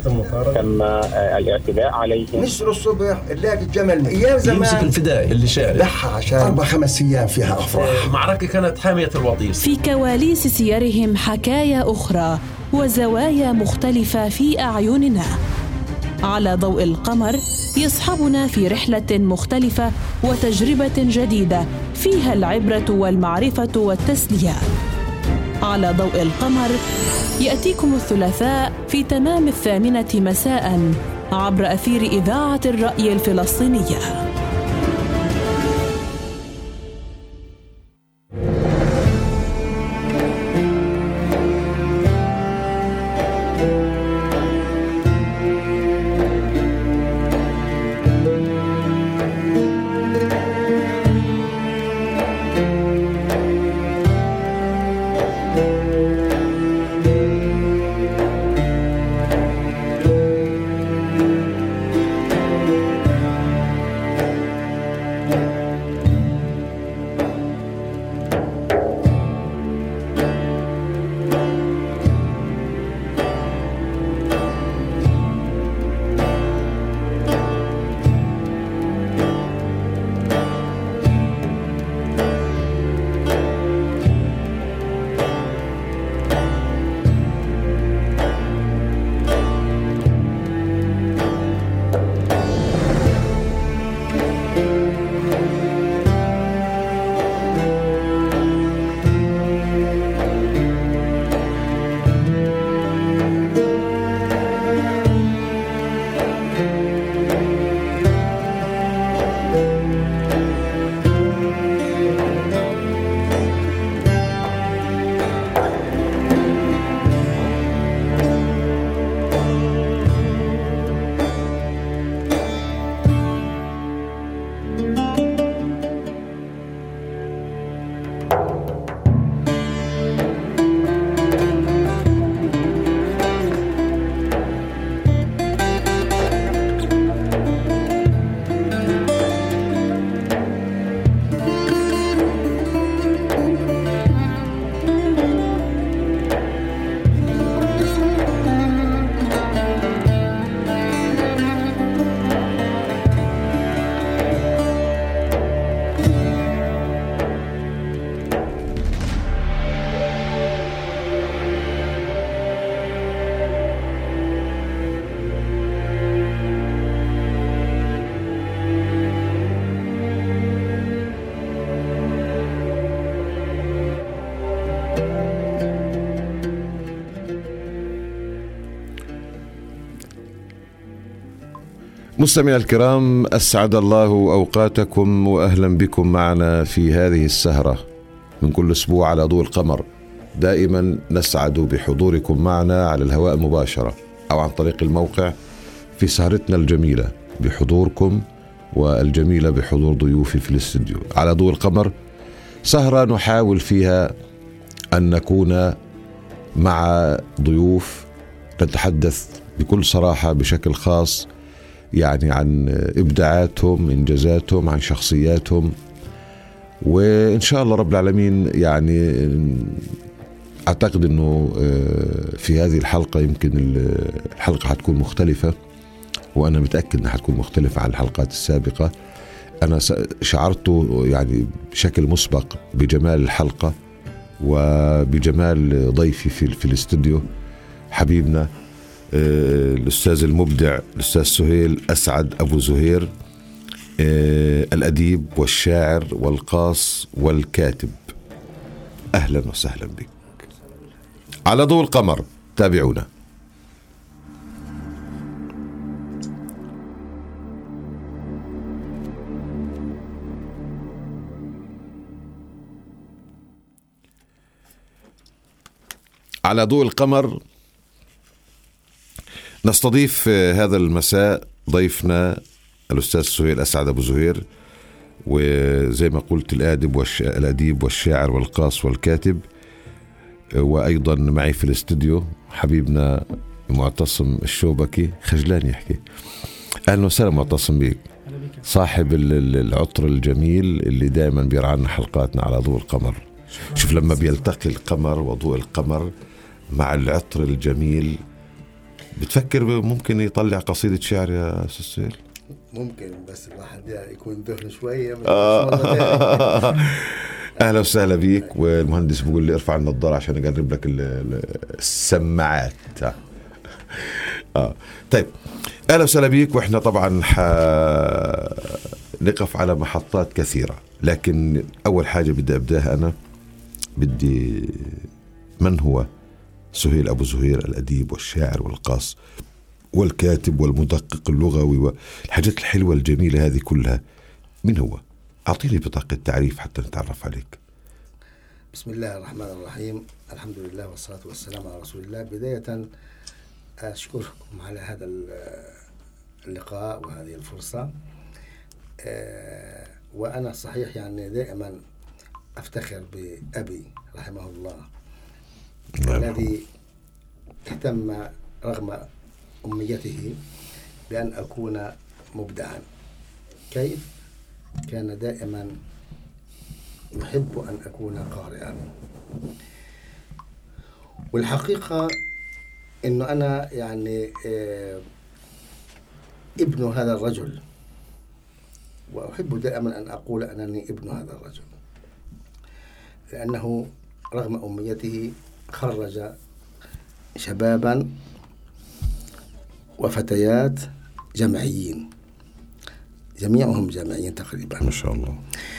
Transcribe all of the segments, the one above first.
تم الاعتداء عليهم. نسر الصبح نلاقي الجمل ايام زمان يمسك الفدائي اللي شارع لحى عشان 4-5 ايام فيها افراح. معركة كانت حامية الوطيس. في كواليس سيرهم حكايا أخرى وزوايا مختلفة في أعيننا. على ضوء القمر يصحبنا في رحلة مختلفة وتجربة جديدة فيها العبرة والمعرفة والتسلية. على ضوء القمر يأتيكم الثلاثاء في تمام 8 مساء عبر أثير إذاعة الرأي الفلسطينية. مستمعينا الكرام، أسعد الله أوقاتكم وأهلا بكم معنا في هذه السهرة من كل أسبوع على ضوء القمر. دائما نسعد بحضوركم معنا على الهواء مباشرة أو عن طريق الموقع في سهرتنا الجميلة بحضوركم والجميلة بحضور ضيوفي في الاستديو على ضوء القمر. سهرة نحاول فيها أن نكون مع ضيوف نتحدث بكل صراحة بشكل خاص يعني عن إبداعاتهم، إنجازاتهم، عن شخصياتهم، وإن شاء الله رب العالمين يعني أعتقد أنه في هذه الحلقة يمكن الحلقة حتكون مختلفة، وأنا متأكد أنها حتكون مختلفة عن الحلقات السابقة. أنا شعرت يعني بشكل مسبق بجمال الحلقة وبجمال ضيفي في الاستوديو حبيبنا الأستاذ المبدع الأستاذ سهيل أسعد أبو زهير، الأديب والشاعر والقاص والكاتب. أهلا وسهلا بك على ضوء القمر. تابعونا. على ضوء القمر نستضيف هذا المساء ضيفنا الأستاذ سهيل أسعد أبو زهير، وزي ما قلت الأديب والشاعر والقاص والكاتب، وأيضا معي في الاستوديو حبيبنا معتصم الشوبكي. خجلان يحكي. أهلا وسهلا معتصم بك، صاحب العطر الجميل اللي دائما بيرعانا حلقاتنا على ضوء القمر. شوف لما بيلتقي القمر وضوء القمر مع العطر الجميل بتفكر ممكن يطلع قصيدة شعر يا أستاذ سهيل؟ ممكن، بس الواحد يعني يكون ذهن شوية. أهلا وسهلا بيك. والمهندس بيقول لي ارفع النظارة عشان أقرب لك السماعات. طيب أهلا وسهلا بيك. وإحنا طبعا نقف على محطات كثيرة، لكن أول حاجة بدي أبداها أنا، بدي من هو سهيل أبو زهير الأديب والشاعر والقاص والكاتب والمدقق اللغوي والحاجات الحلوة الجميلة هذه كلها؟ من هو؟ أعطيني بطاقة تعريف حتى نتعرف عليك. بسم الله الرحمن الرحيم، الحمد لله والصلاة والسلام على رسول الله. بداية أشكركم على هذا اللقاء وهذه الفرصة. وأنا صحيح يعني دائما أفتخر بأبي رحمه الله الذي اهتم رغم أميته بأن أكون مبدعا. كيف؟ كان دائما يحب أن أكون قارئا. والحقيقة إنه أنا يعني ابن هذا الرجل، وأحب دائما أن أقول أنني ابن هذا الرجل، لأنه رغم أميته خرج شبابا وفتيات جامعيين، جميعهم جامعيين تقريبا ما شاء الله.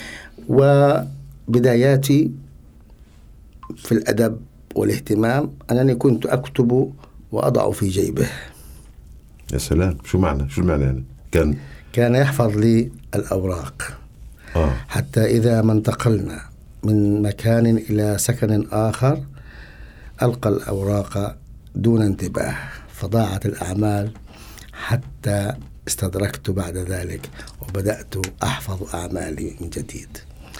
وبداياتي في الأدب والاهتمام أنني كنت أكتب وأضع في جيبه. يا سلام، شو المعنى يعني؟ كان يحفظ لي الأوراق حتى إذا ما انتقلنا من مكان إلى سكن آخر ألقى الأوراق دون انتباه، فضاعت الأعمال حتى استدركت بعد ذلك وبدأت أحفظ أعمالي من جديد.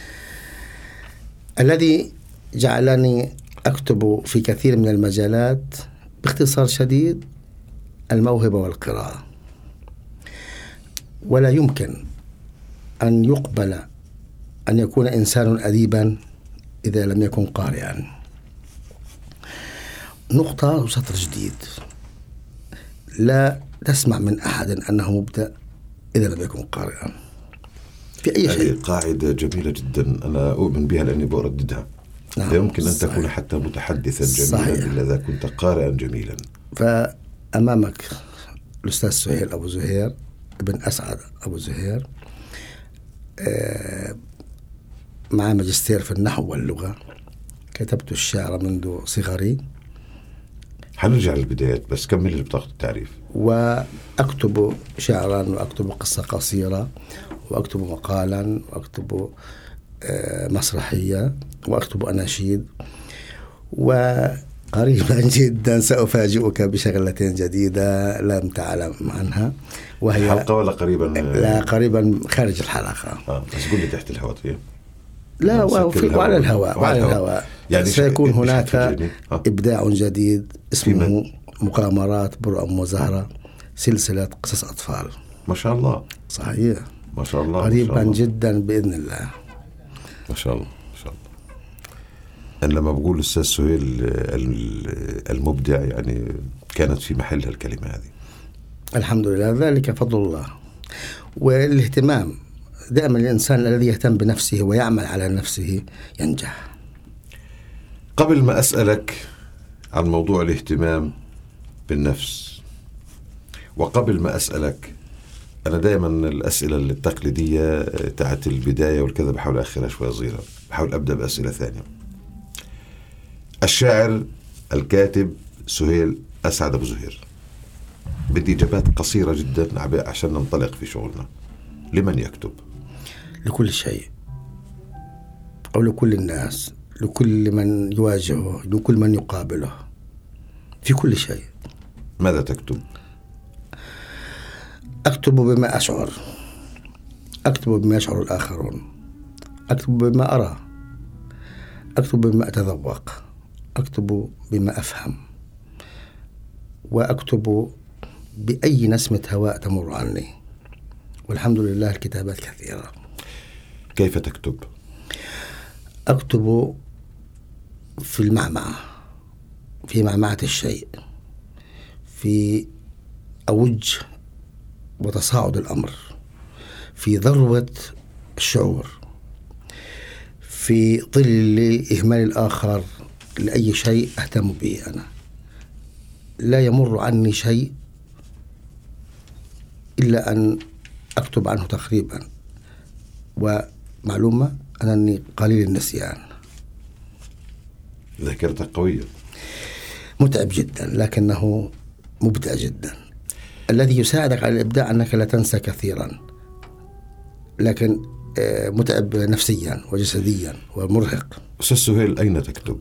الذي جعلني أكتب في كثير من المجالات باختصار شديد الموهبة والقراءة. ولا يمكن أن يقبل أن يكون إنسان أديبا إذا لم يكن قارئا. نقطة وسطر جديد، لا تسمع من أحد أنه مبدع إذا لم يكن قارئا في أي شيء. قاعدة جميلة جدا، أنا أؤمن بها لأني برددها. لا يمكن أن تكون حتى متحدثا جميلا إلا إذا كنت قارئا جميلا. فأمامك الأستاذ سهيل أبو زهير ابن أسعد أبو زهير، مع ماجستير في النحو واللغة. كتبت الشعر منذ صغري. حنرجع للبدايات بس كمل بطاقة التعريف. وأكتب شعرا وأكتب قصة قصيرة وأكتب مقالا وأكتب مسرحية وأكتب أناشيد. وقريبا جدا سأفاجئك بشغلة جديدة لم تعلم عنها، وهي حلقة ولا قريبا؟ لا، قريبا خارج الحلقة. بس قل لي تحت الهواء. لا، وعلى الهواء يعني سيكون هناك إبداع جديد اسمه مغامرات برأم وزهرة، سلسلة قصص أطفال. ما شاء الله. صحيح، ما شاء الله. قريبا جدا بإذن الله. ما شاء الله. ما شاء الله. أنا لما بقول الأستاذ سهيل المبدع يعني كانت في محلها الكلمة هذه. الحمد لله، ذلك فضل الله والاهتمام. دائما الإنسان الذي يهتم بنفسه ويعمل على نفسه ينجح. قبل ما أسألك عن موضوع الاهتمام بالنفس، وقبل ما أسألك، أنا دائما الأسئلة التقليدية تاعت البداية والكذا بحاول أخرها شوية صغيرة، بحاول أبدأ بأسئلة ثانية. الشاعر الكاتب سهيل أسعد أبو زهير، بدي إجابات قصيرة جدا عشان ننطلق في شغلنا. لمن يكتب؟ لكل شيء، أو لكل الناس، لكل من يواجهه، لكل من يقابله، في كل شيء. ماذا تكتب؟ أكتب بما أشعر، أكتب بما يشعر الآخرون، أكتب بما أرى، أكتب بما أتذوق، أكتب بما أفهم، وأكتب بأي نسمة هواء تمر عني. والحمد لله الكتابات كثيرة. كيف تكتب؟ أكتب في المعمعة، في معمعة الشيء، في أوج وتصاعد الأمر، في ذروة الشعور، في ظل إهمال الآخر لأي شيء أهتم به أنا. لا يمر عني شيء إلا أن أكتب عنه تقريبا. ومعلومة أنني قليل النسيان. ذاكرتك قوية. متعب جدا لكنه مبدع جدا. الذي يساعدك على الإبداع أنك لا تنسى كثيرا، لكن متعب نفسيا وجسديا ومرهق. أستاذ سهيل، أين تكتب؟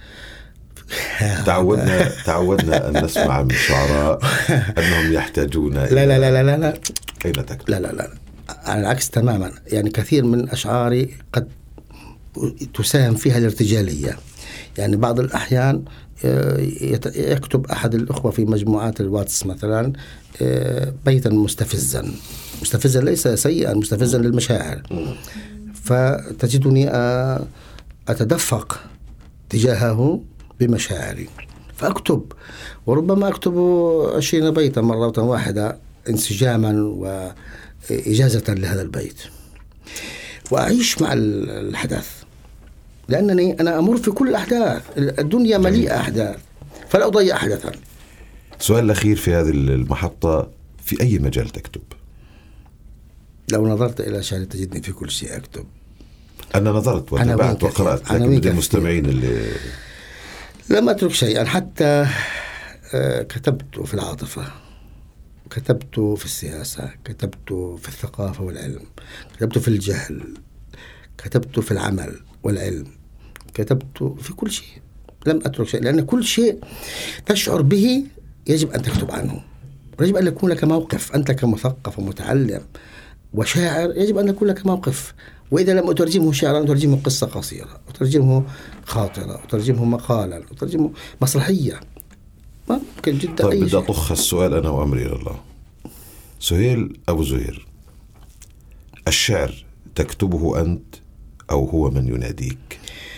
تعودنا أن نسمع من شعراء أنهم يحتاجون لا أين تكتب؟ لا على العكس تماما. يعني كثير من أشعاري قد تساهم فيها الارتجالية. يعني بعض الأحيان يكتب أحد الأخوة في مجموعات الواتس مثلا بيتا مستفزا ليس سيئا، مستفزا للمشاعر، فتجدني أتدفق تجاهه بمشاعري فأكتب، وربما أكتب 20 بيتا مرة واحدة انسجاما وإجازة لهذا البيت، وأعيش مع الحدث، لأنني أنا أمر في كل الأحداث. الدنيا مليئة أحداث، فلا أضيع أحداثا. سؤال الأخير في هذه المحطة، في أي مجال تكتب؟ لو نظرت إلى شعري تجدني في كل شيء أكتب. أنا نظرت وتابعت وقرأت، لكن بدي المستمعين اللي لم أترك شيئا. حتى كتبت في العاطفة، كتبت في السياسة، كتبت في الثقافة والعلم، كتبت في الجهل، كتبت في العمل والعلم، كتبت في كل شيء. لم أترك شيء، لأن كل شيء تشعر به يجب أن تكتب عنه، ويجب أن يكون لك موقف. أنت كمثقف ومتعلم وشاعر يجب أن يكون لك موقف. وإذا لم أترجمه شعرا أترجمه قصة قصيرة، أترجمه خاطرة، أترجمه مقالا، أترجمه مسرحية. ما ممكن جدا. طيب بدي أطخ السؤال أنا وأمري لله. سهيل أبو زهير، الشعر تكتبه أنت أو هو من يناديك؟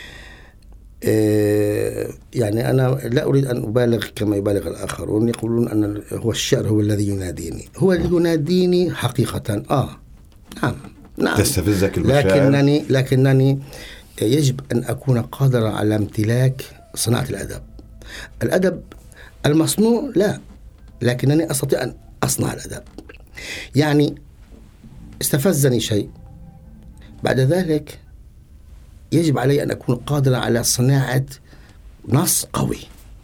يعني أنا لا أريد أن أبالغ كما يبالغ الآخرون. يقولون أن هو الشعر هو الذي يناديني. هو الذي يناديني حقيقة. نعم تستفزك المشاعر، لكنني يجب أن أكون قادرا على امتلاك صناعة الأدب المصنوع لا، لكنني أستطيع أن أصنع الأدب. يعني استفزني شيء، بعد ذلك يجب علي أن أكون قادرا على صناعة نص قوي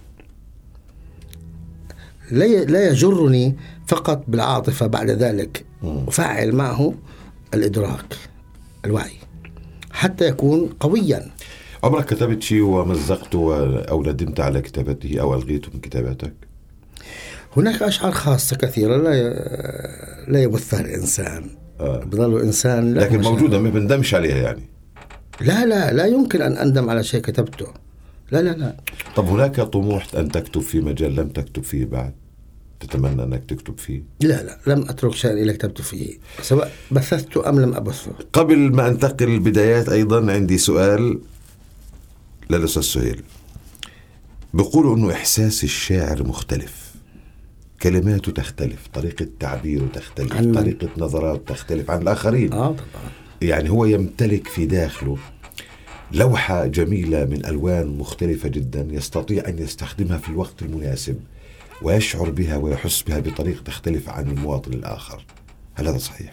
لا يجرني فقط بالعاطفة، بعد ذلك أفعل معه الإدراك الوعي حتى يكون قويا. عمرك كتبت شيء ومزقته أو ندمت على كتابته أو ألغيته من كتاباتك؟ هناك أشعار خاصة كثيرة لا يبثها الإنسان. بظل إنسان لكن موجودة ما بندمش عليها يعني. لا يمكن أن أندم على شيء كتبته. لا. طب هناك طموح أن تكتب في مجال لم تكتب فيه بعد، تتمنى أنك تكتب فيه؟ لا لم أترك شيء إلا كتبت فيه، سواء بثثته أم لم أبثه. قبل ما أنتقل البدايات أيضا عندي سؤال للأستاذ سهيل. بيقولوا أنه إحساس الشاعر مختلف، كلماته تختلف، طريقة تعبيره تختلف، طريقة نظراته تختلف عن الآخرين. طبعا. يعني هو يمتلك في داخله لوحة جميلة من ألوان مختلفة جدا، يستطيع أن يستخدمها في الوقت المناسب ويشعر بها ويحس بها بطريقة تختلف عن المواطن الآخر. هل هذا صحيح؟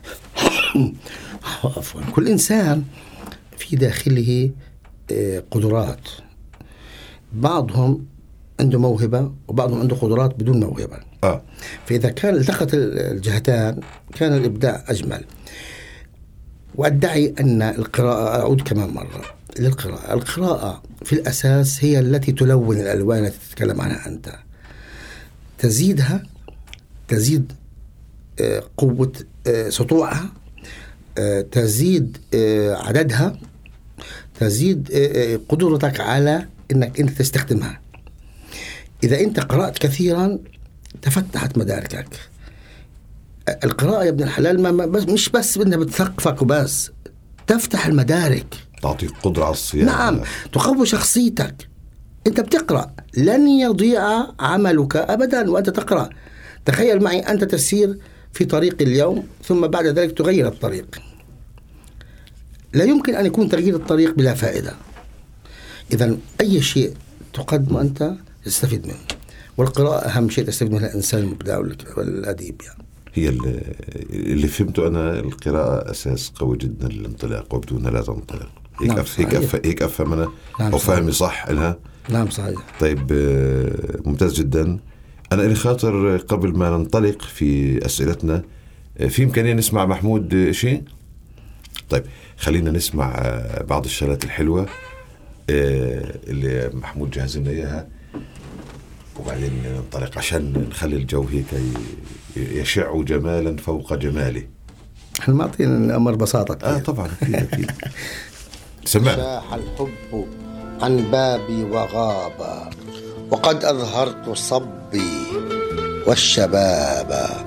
عفوا. كل إنسان في داخله قدرات، بعضهم عنده موهبة وبعضهم عنده قدرات بدون موهبة. فإذا كان التقت الجهتان كان الإبداع أجمل. وأدعي أن القراءة، أعود كمان مرة للقراءة، القراءة في الأساس هي التي تلون الألوان التي تتكلم عنها أنت، تزيدها، تزيد قوة سطوعها، تزيد عددها، تزيد قدرتك على أنك أنت تستخدمها. إذا أنت قرأت كثيرا تفتحت مداركك. القراءة يا ابن الحلال مش بس إنها بتثقفك وبس، تفتح المدارك، تعطيك قدرة على الصياغة. نعم، تقوي شخصيتك. أنت بتقرأ، لن يضيع عملك أبدا وأنت تقرأ. تخيل معي أنت تسير في طريق اليوم ثم بعد ذلك تغير الطريق، لا يمكن أن يكون تغيير الطريق بلا فائدة. إذن أي شيء تقدم أنت تستفيد منه، والقراءة أهم شيء تستفيد منها الإنسان المبدع والأديب. يعني هي اللي فهمته أنا، القراءة أساس قوي جدا للانطلاق، وبدون لا تنطلق. هيك أفهم أنا. نعم، أو فهمي صح لها؟ نعم صحيح. طيب ممتاز جدا. أنا إلي خاطر قبل ما ننطلق في أسئلتنا، في إمكانية نسمع محمود شيء؟ طيب خلينا نسمع بعض الشغلات الحلوة اللي محمود جهز لنا إياها، وبعدين ننطلق عشان نخلي الجو هيك يشع جمالا فوق جماله. احنا ما أعطينا الأمر بساطة. طبعا أكيد. سمعنا. شاح الحب عن بابي وغاب، وقد أظهرت صبي والشباب،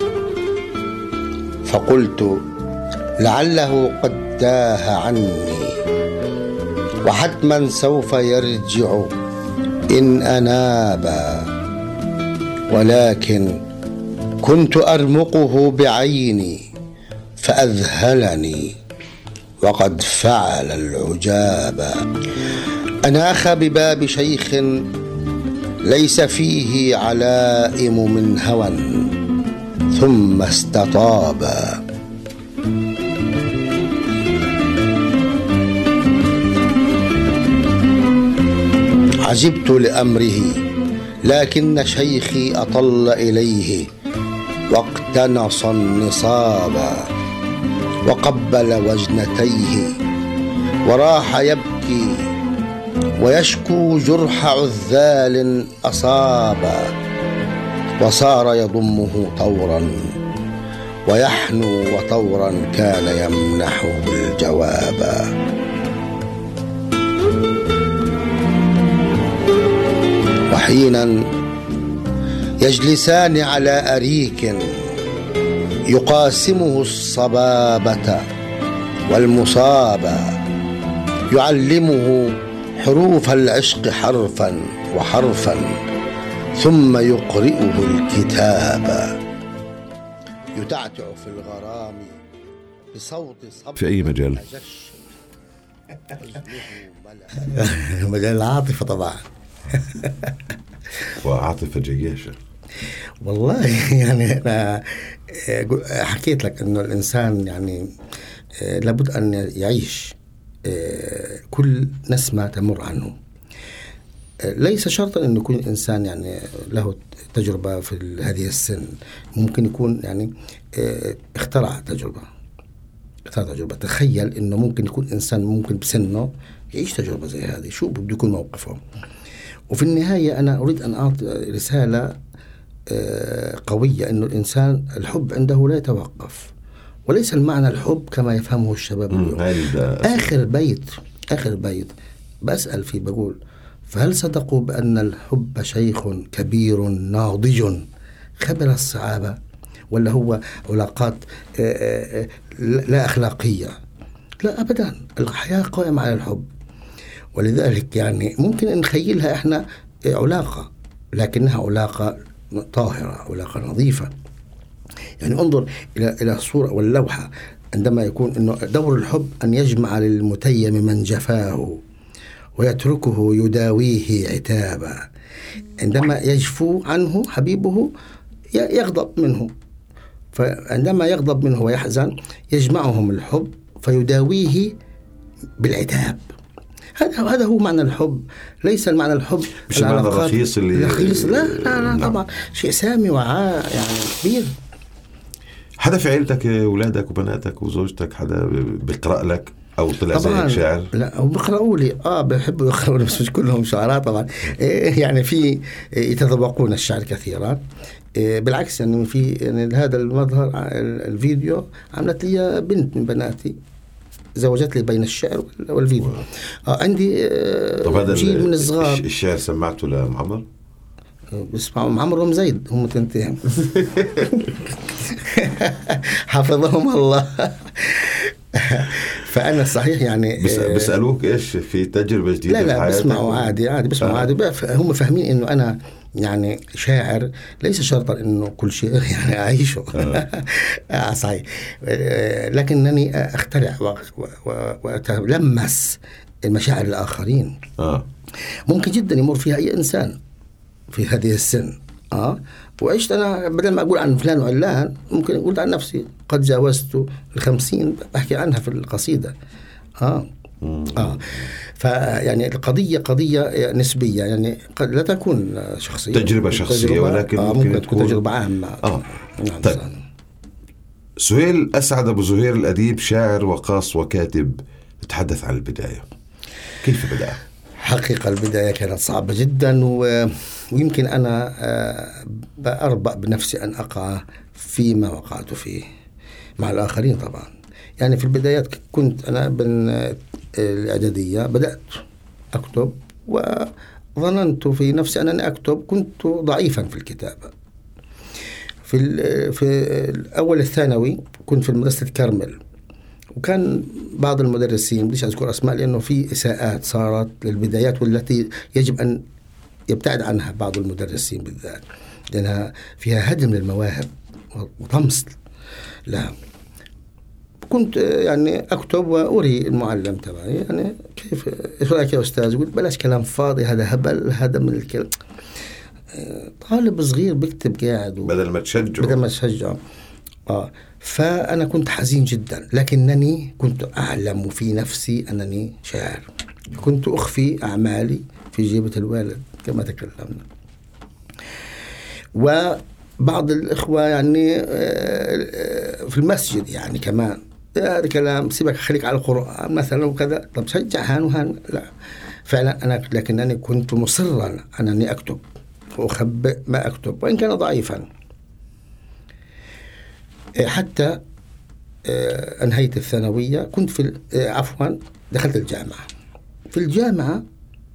فقلت لعله قد تاه عني، وحتما سوف يرجع إن أنابا، ولكن كنت أرمقه بعيني فأذهلني وقد فعل العجاب. أناخ بباب شيخ ليس فيه علائم من هوى، ثم استطابا. عجبت لأمره، لكن شيخي أطل إليه واقتنص النصاب، وقبل وجنتيه وراح يبكي ويشكو جرح عذال أصابا، وصار يضمه طورا ويحنو وطورا كان يمنحه الجواب. وحينا يجلسان على أريك يقاسمه الصبابة والمصابة، يعلمه حروف العشق حرفا وحرفا، ثم يقرئه الكتاب، يتعتع في الغرام بصوت صب. في أي مجال؟ مجال العاطفة طبعا. وعاطفة جياشة والله. يعني أنا حكيت لك أنه الإنسان يعني لابد أن يعيش كل نسمة تمر عنه. ليس شرطا أن يكون الإنسان يعني له تجربة في هذه السن، ممكن يكون يعني اخترع تجربة. تخيل أنه ممكن يكون إنسان ممكن بسنه يعيش تجربة زي هذه، شو بده يكون موقفه. وفي النهاية أنا أريد أن أعطي رسالة قوية، أنه الإنسان الحب عنده لا يتوقف، وليس المعنى الحب كما يفهمه الشباب اليوم. آخر بيت بسأل فيه بقول: فهل صدقوا بأن الحب شيخ كبير ناضج خبر الصعابة، ولا هو علاقات لا أخلاقية؟ لا أبدا، الحياة قائمة على الحب. ولذلك يعني ممكن أن نخيلها إحنا علاقة، لكنها علاقة طاهرة، علاقة نظيفة. يعني انظر إلى الصورة واللوحة، عندما يكون إنه دور الحب أن يجمع للمتيم من جفاه ويتركه يداويه عتابا. عندما يجفو عنه حبيبه يغضب منه، فعندما يغضب منه ويحزن يجمعهم الحب فيداويه بالعتاب. هذا هو معنى الحب، ليس المعنى الحب مش المعنى الرخيص اللي رخيص. لا طبعا شيء سامي يعني كبير. حدا في عيلتك، أولادك وبناتك وزوجتك، حدا بيقرأ لك أو طلع زيك شاعر؟ لا، وبيقرأوا لي بيحبوا يقرأوا لي، بس مش كلهم شعراء طبعا. يعني في يتذوقون الشعر كثيرا. بالعكس يعني في يعني هذا المظهر الفيديو عملت لي بنت من بناتي، زوجت لي بين الشعر والفيديو. عندي جيل من الصغار. الشعر سمعته لمعمر؟ بسمعوا معمر ومزيد، هم تنتين حفظهم الله. فأنا صحيح يعني بيسألوك إيش في تجربة جديدة؟ لا بسمعوا عادي بسمعوا عادي. هم فاهمين إنه أنا يعني شاعر، ليس شرطا إنه كل شيء يعني أعيشه صحيح، لكنني أخترع وأتلمس المشاعر الآخرين. ممكن جدا يمر فيها أي إنسان في هذه السن. وعشت أنا بدل ما أقول عن فلان وعلان ممكن أقول عن نفسي قد جاوزت 50 بحكي عنها في القصيدة. فيعني القضية قضية نسبية، يعني قد لا تكون شخصية، تجربة شخصية، ولكن ممكن تكون تجربة عامة. نعم. طيب. سهيل أسعد أبو زهير الأديب، شاعر وقاص وكاتب، تحدث عن البداية. كيف بدأ؟ حقيقة البداية كانت صعبة جدا، ويمكن أنا بأربأ بنفسي أن أقع فيما وقعت فيه مع الآخرين طبعا. يعني في البدايات كنت أنا بالإعدادية بدأت أكتب، وظننت في نفسي أنني أكتب. كنت ضعيفا في الكتابة. في الأول الثانوي كنت في مدرسة كرمل، وكان بعض المدرسين، بديش أذكر أسماء لأنه في إساءات صارت للبدايات والتي يجب أن يبتعد عنها بعض المدرسين بالذات، لأنها فيها هدم للمواهب وطمس لها. كنت يعني أكتب وأري المعلم تبعي يعني كيف، إيش رأيك يا أستاذ؟ يقول بلاش كلام فاضي، هذا هبل، هذا من الكلام. طالب صغير بكتب قاعد بدل ما تشجعه. فأنا كنت حزين جدا، لكنني كنت أعلم في نفسي أنني شاعر. كنت أخفي أعمالي في جيبة الوالد كما تكلمنا. وبعض الإخوة يعني في المسجد يعني كمان هذا كلام، سيبك خليك على القرآن مثلا وكذا، طب شجع هان وهان. لا فعلا أنا لكنني كنت مصرا أنني أكتب وأخبئ ما أكتب وإن كان ضعيفا. حتى أنهيت الثانوية. كنت في دخلت الجامعة. في الجامعة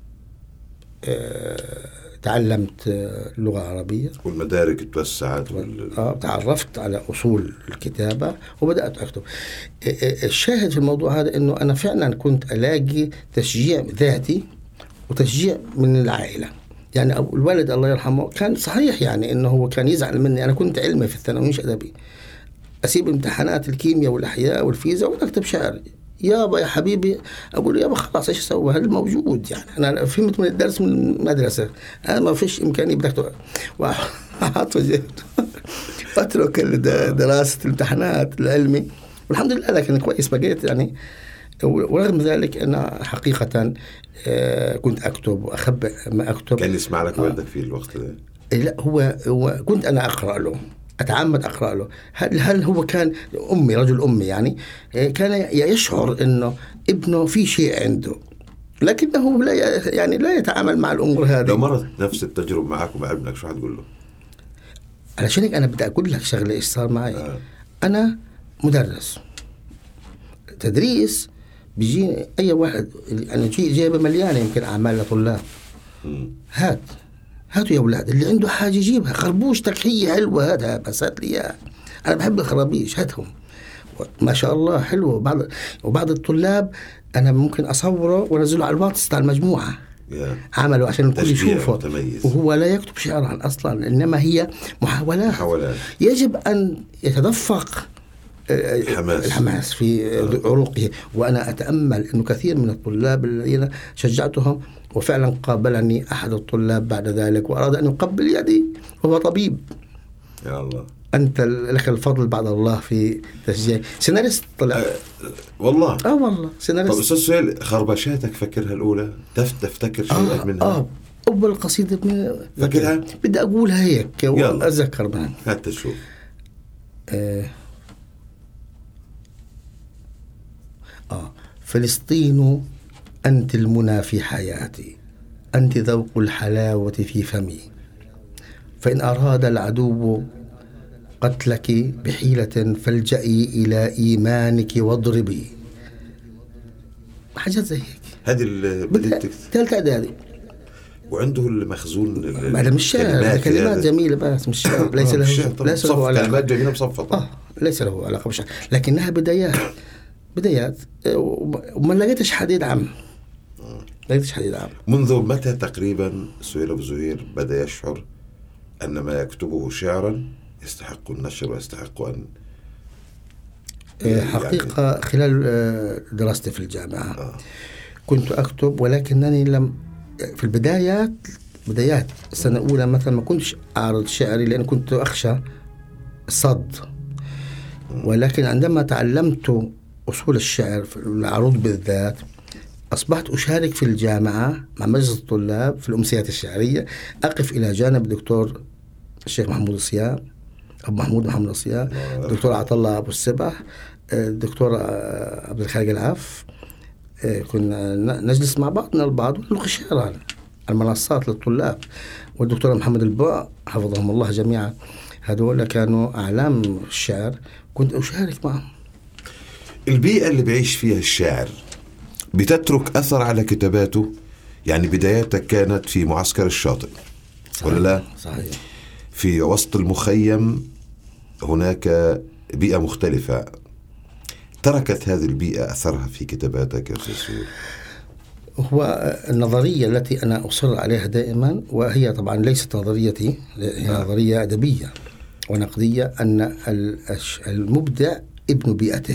تعلمت اللغة العربية والمدارك توسعت تعرفت على أصول الكتابة وبدأت أكتب. الشاهد في الموضوع هذا أنه أنا فعلا كنت ألاقي تشجيع ذاتي وتشجيع من العائلة. يعني الوالد الله يرحمه كان صحيح يعني أنه هو كان يزعل مني. أنا كنت علمي في الثانوي مش أدبي، أسيب امتحانات الكيمياء والأحياء والفيزياء وأكتب شعر. يابا يا حبيبي أقول يابا خلاص إيش أسوي، هذا موجود. يعني أنا فهمت من الدرس من المدرسة، أنا ما فيش إمكانية بدك وأحط أترك دراسة الامتحانات العلمي والحمد لله. لكن كويس بقيت يعني. ورغم ذلك أنا حقيقة كنت أكتب وأخبئ ما أكتب. كان يسمع لك والدك في الوقت ده؟ لا هو كنت أنا أقرأ له، أتعمد أقرأ له. هل هو كان رجل أمي يعني كان يشعر إنه ابنه في شيء عنده، لكنه لا يتعامل مع الأمور هذه. لو مرت نفس التجربة معك ومع ابنك شو هتقول له؟ علشان هيك أنا بدي أقول لك شغلة إيش صار معي. أنا مدرس تدريس، بيجيني أي واحد يعني جيبه مليانة يمكن أعمال لطلاب، هاتوا يا أولاد اللي عنده حاجة يجيبها. خربوشتك هي حلوة هاتها بس هات لي إياها، أنا بحب الخرابيش هاتهم ما شاء الله حلوة. وبعض الطلاب أنا ممكن أصوره ونزله على الواتس تاع المجموعة عملوا عشان الكل يشوفه، وهو لا يكتب شعرا أصلا، إنما هي محاولات. يجب أن يتدفق الحماس في عروقه. وأنا أتأمل أنه كثير من الطلاب الذين شجعتهم وفعلا قابلني أحد الطلاب بعد ذلك وأراد أن يقبل يدي، وهو طبيب. يا الله، أنت لك الفضل بعد الله في تشجيع. سيناريست طلع والله. والله سيناريست. طب أستاذ سهيل، خربشاتك فكرها الأولى تفتكر شيئا منها؟ أول قصيدة فكرها بدي أقولها هيك وأتذكر منها. حتى شوف فلسطين أنت المنى في حياتي، أنت ذوق الحلاوة في فمي، فإن أراد العدو قتلك بحيلة فالجئي إلى إيمانك واضربي. حاجات زي هيك. هذه اللي ثالثة إعدادي. وعنده المخزون هذا مش شعر، كلمات جميلة بس مش شعر. ليس له علاقة. كلمات جميلة مصفطة. ليس له علاقة بالشعر، لكنها بدايات بدايات، وما لقيتش حديد عام. منذ متى تقريبا سهير أبو زهير بدأ يشعر أن ما يكتبه شعرا يستحق النشر ويستحق أن حقيقة خلال دراستي في الجامعة كنت أكتب، ولكنني لم في بدايات السنة الأولى مثلا ما كنتش أعرض شعري لأن كنت أخشى الصد. ولكن عندما تعلمت أصول الشعر في العروض بالذات أصبحت أشارك في الجامعة مع مجلس الطلاب في الأمسيات الشعرية، أقف إلى جانب الدكتور الشيخ محمود الصيام، أبو محمود الصيام، الدكتور عطلة أبو السبع، الدكتور عبد الخالق العاف. كنا نجلس مع بعضنا البعض ونلقي شعر على المنصات للطلاب، والدكتور محمد البوع حفظهم الله جميعا، هذول كانوا أعلام الشعر، كنت أشارك معهم. البيئة اللي بعيش فيها الشاعر بتترك أثر على كتاباته، يعني بداياتك كانت في معسكر الشاطئ ولا لا؟ صحيح. في وسط المخيم هناك بيئة مختلفة، تركت هذه البيئة أثرها في كتاباتك يا أستاذ سهير؟ هو النظرية التي أنا أصر عليها دائما، وهي طبعا ليست نظريتي، هي نظرية أدبية ونقدية، أن المبدع ابن بيئته،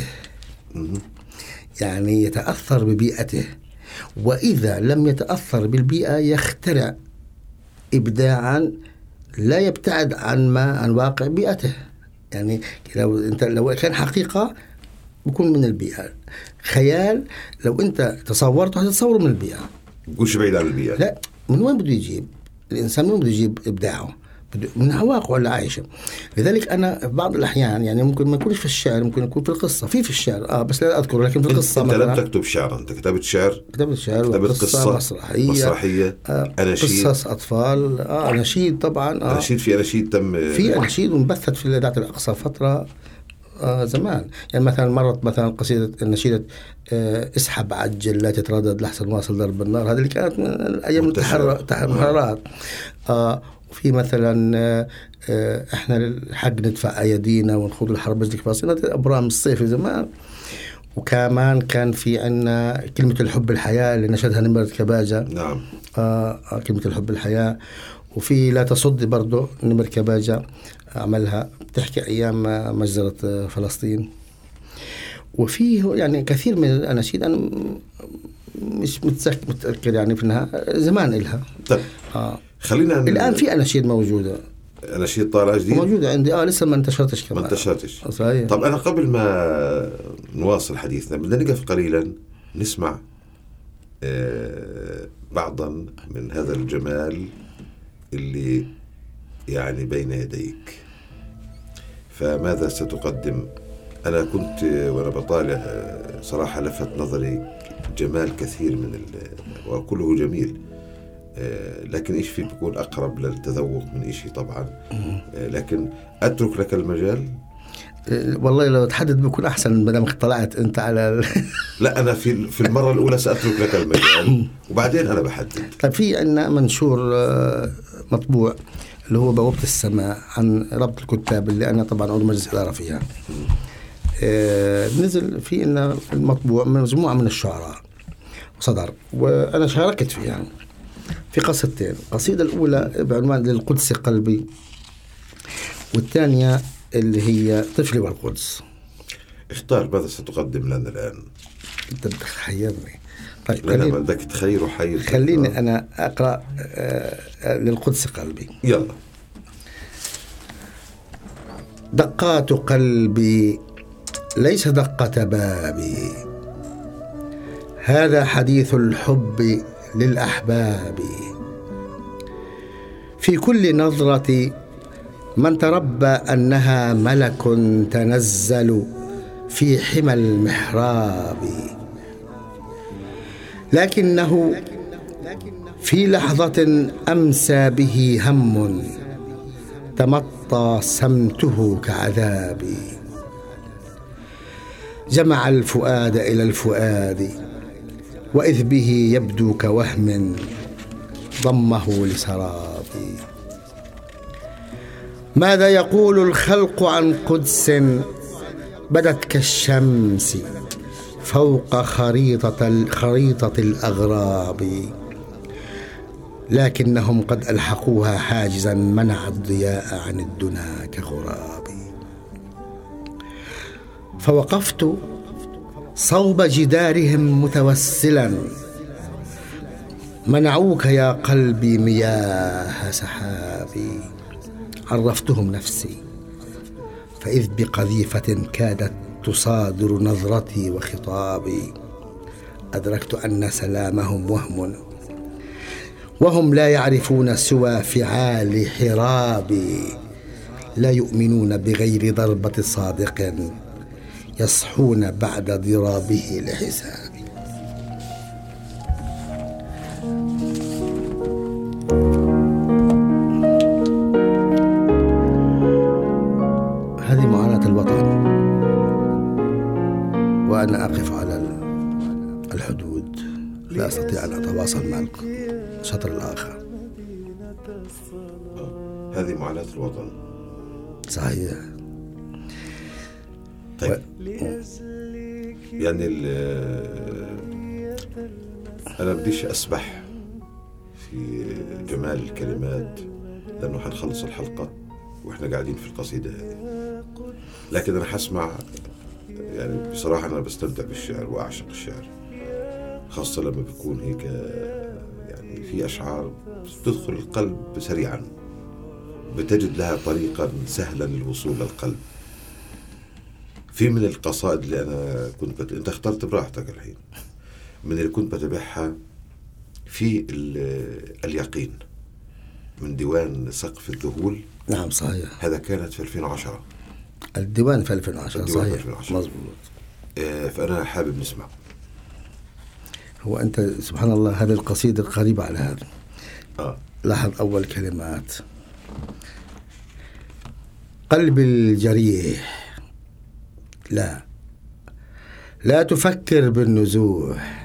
يعني يتأثر ببيئته، وإذا لم يتأثر بالبيئة يخترع إبداعا لا يبتعد عن واقع بيئته. يعني لو كان حقيقة بيكون من البيئة، خيال لو أنت تصورته هتتصوره من البيئة، بيكونش بعيد عن البيئة. لا، من وين بده يجيب الإنسان؟ من وين بده يجيب إبداعه؟ من هواقه اللي عايشه. لذلك أنا في بعض الأحيان يعني ممكن ما يكونش في الشعر، ممكن يكون في القصة، في الشعر بس لا أذكر، لكن في القصة أنت لم تكتب شعر، أنت كتبت شعر، كتبت قصة مسرحية، أناشيد، قصص أطفال، أناشيد طبعا، أناشيد، في أناشيد تم، في أناشيد ومبثت في الإذاعة الأقصى فترة زمان. يعني مثلا مرت مثلا قصيدة النشيدة اسحب عجل لا تتردد لحسن واصل ضرب النار، هذه اللي كانت من أيام التحررات. وفي مثلا احنا الحق ندفع ايدينا ونخوض الحرب اجلك فاصلة ابرام الصيفي زمان. وكمان كان في عنا كلمة الحب الحياة اللي نشدها نمرة كباجة. نعم. كلمة الحب الحياة. وفي لا تصد برضو نمرة كباجة عملها، بتحكي أيام مجزرة فلسطين. وفيه يعني كثير من الأناشيد أنا مش متذكر يعني في النهاية زمان إلها. طيب خلينا الآن في أناشيد موجودة، أناشيد طالعة جديد موجودة عندي لسه ما انتشرتش كمان. ما انتشرتش. صحيح. طب أنا قبل ما نواصل حديثنا بدنا نقف قليلا نسمع بعضا من هذا الجمال اللي يعني بين يديك. فماذا ستقدم؟ أنا كنت وأنا بطالع صراحة لفت نظري جمال كثير من وكله جميل، لكن إيش في بيكون أقرب للتذوق من إيشي طبعا، لكن أترك لك المجال. والله لو تحدد بيكون أحسن بدل ما اطلعت أنت على لا أنا في المرة الأولى سأترك لك المجال وبعدين أنا بحدد. طيب في عندنا منشور مطبوع اللي هو بوابة السماء عن ربط الكتاب اللي أنا طبعا عضو مجلس إدارة فيها. نزل في إن المطبوع من مجموعة من الشعراء وصدر، وأنا شاركت فيها في قصتين. القصيدة الأولى بعنوان للقدس قلبي، والثانية اللي هي طفلي والقدس. اختار ماذا ستقدم لنا الآن. أنت بتخيرني. طيب لا بدك تخير وحير. خليني أنا أقرأ للقدس قلبي. يلا. دقات قلبي ليس دقة بابي، هذا حديث الحب للأحباب. في كل نظرة من تربى أنها ملك تنزل في حمى المحراب، لكنه في لحظة أمسى به هم تمطى سمته كعذابي. جمع الفؤاد إلى الفؤاد وإذ به يبدو كوهم ضمه لسرابي. ماذا يقول الخلق عن قدس بدت كالشمس فوق خريطة الأغراب، لكنهم قد ألحقوها حاجزا منع الضياء عن الدنا كغراب. فوقفت صوب جدارهم متوسلا، منعوك يا قلبي مياه سحابي. عرفتهم نفسي فإذ بقذيفة كادت تصادر نظرتي وخطابي. أدركت أن سلامهم وهم لا يعرفون سوى فعال حرابي. لا يؤمنون بغير ضربة صادق، يصحون بعد ضرابه لحسابي. هذه معاناة الوطن، وأنا أقف على الحدود، لا أستطيع أن أتواصل مع الشطر الآخر. هذه معاناة الوطن صحيح. طيب يعني أنا بديش أسبح في جمال الكلمات لأنه حنخلص الحلقة وإحنا قاعدين في القصيدة هذه، لكن أنا حسمع. يعني بصراحة أنا بستمتع بالشعر وأعشق الشعر، خاصة لما بيكون هيك يعني في أشعار تدخل القلب سريعا، بتجد لها طريقا سهلا للوصول للقلب. في من القصائد اللي أنا كنت أنت اخترت براحتك الحين، من اللي كنت بتابعها في اليقين من ديوان سقف الذهول. نعم صحيح، هذا كانت في 2010 الديوان في 2010 صحيح مضبوط. فأنا حابب نسمع. هو أنت سبحان الله هذه القصيدة قريبة على هذا. لاحظ أول كلمات: قلبي الجريح لا تفكر بالنزوح،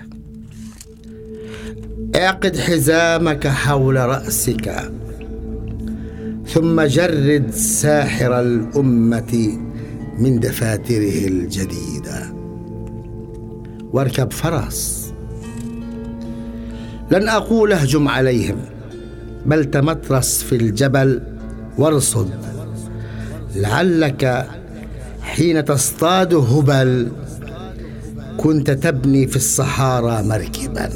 اعقد حزامك حول رأسك، ثم جرد ساحر الأمة من دفاتره الجديدة، واركب فرس. لن أقول اهجم عليهم، بل تمترس في الجبل وارصد، لعلك حين تصطاد هبل كنت تبني في الصحارى مركبا،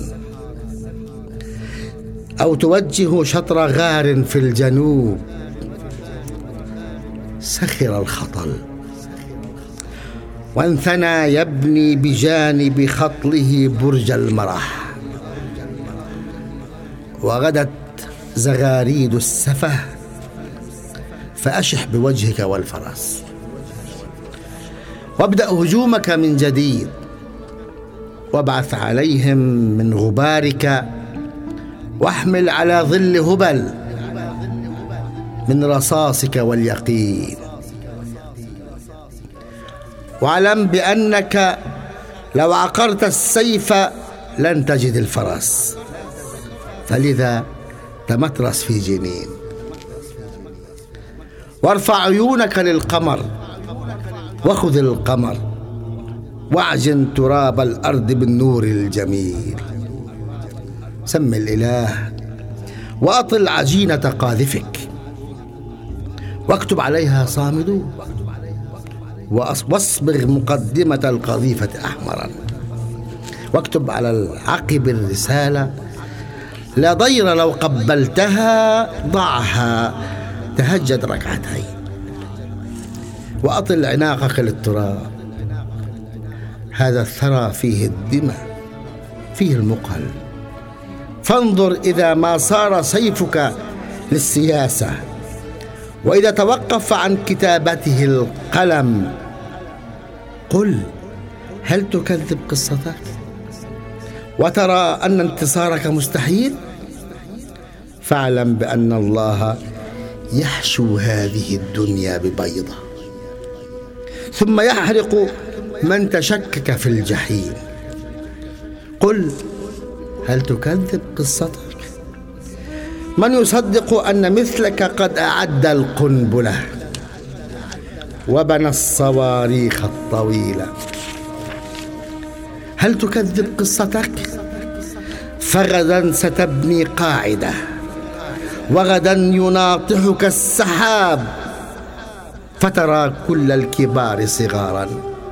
أو توجه شطر غار في الجنوب. سخر الخطل وانثنى يبني بجانب خطله برج المرح، وغدت زغاريد السفه فأشح بوجهك والفرس، وابدأ هجومك من جديد، وابعث عليهم من غبارك، واحمل على ظل هبل من رصاصك واليقين، واعلم بأنك لو عقرت السيف لن تجد الفرس، فلذا تمترس في جنين، وارفع عيونك للقمر، وخذ القمر، واعجن تراب الأرض بالنور الجميل. سم الإله وأطل عجينة قاذفك، واكتب عليها صامد، واصبغ مقدمة القذيفة أحمرا، واكتب على العقب الرسالة: لا ضير لو قبلتها ضعها، تهجد ركعتين، وأطل عناقك للتراب. هذا الثرى فيه الدماء، فيه المقل، فانظر إذا ما صار سيفك للسياسة، وإذا توقف عن كتابته القلم. قل هل تكذب قصتك وترى أن انتصارك مستحيل؟ فاعلم بأن الله يحشو هذه الدنيا ببيضة، ثم يحرق من تشكك في الجحيم. قل هل تكذب قصتك؟ من يصدق أن مثلك قد أعد القنبلة وبنى الصواريخ الطويلة؟ هل تكذب قصتك؟ فغدا ستبني قاعدة، وغدا يناطحك السحاب، فترى كل الكبار صغارا